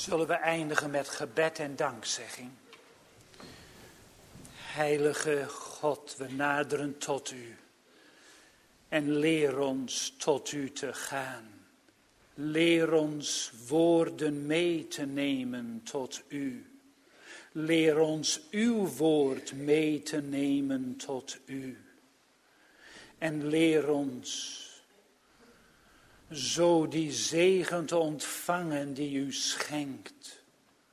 Zullen we eindigen met gebed en dankzegging. Heilige God, we naderen tot u. En leer ons tot u te gaan. Leer ons woorden mee te nemen tot u. Leer ons uw woord mee te nemen tot u. En leer ons zo die zegen te ontvangen die u schenkt.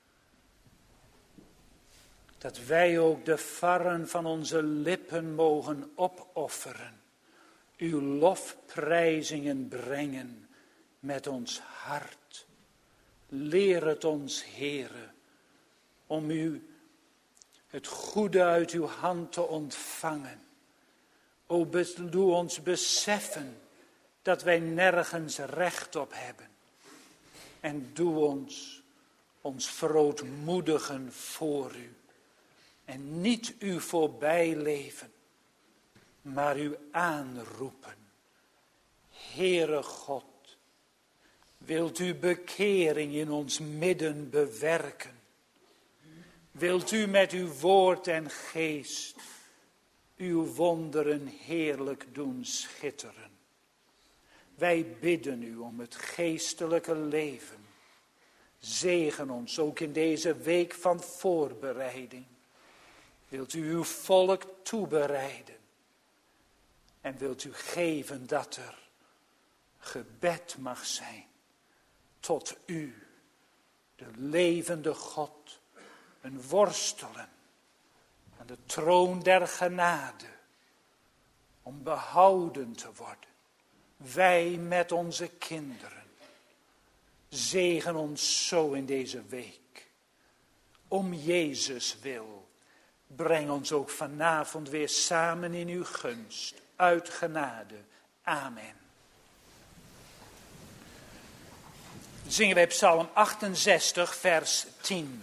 Dat wij ook de varren van onze lippen mogen opofferen. Uw lofprijzingen brengen met ons hart. Leer het ons, Heere, om u het goede uit uw hand te ontvangen. O, doe ons beseffen dat wij nergens recht op hebben. En doe ons verootmoedigen voor u. En niet u voorbij leven, maar u aanroepen. Heere God, wilt u bekering in ons midden bewerken? Wilt u met uw woord en geest uw wonderen heerlijk doen schitteren? Wij bidden u om het geestelijke leven. Zegen ons ook in deze week van voorbereiding. Wilt u uw volk toebereiden? En wilt u geven dat er gebed mag zijn tot u, de levende God, een worstelen aan de troon der genade, om behouden te worden. Wij met onze kinderen. Zegen ons zo in deze week. Om Jezus wil. Breng ons ook vanavond weer samen in uw gunst. Uit genade. Amen. Dan zingen wij Psalm 68 vers 10.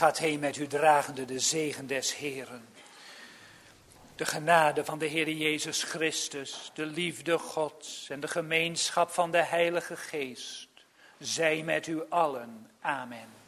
gaat heen met u dragende de zegen des Heeren. De genade van de Heer Jezus Christus, de liefde Gods en de gemeenschap van de Heilige Geest, zij met u allen. Amen.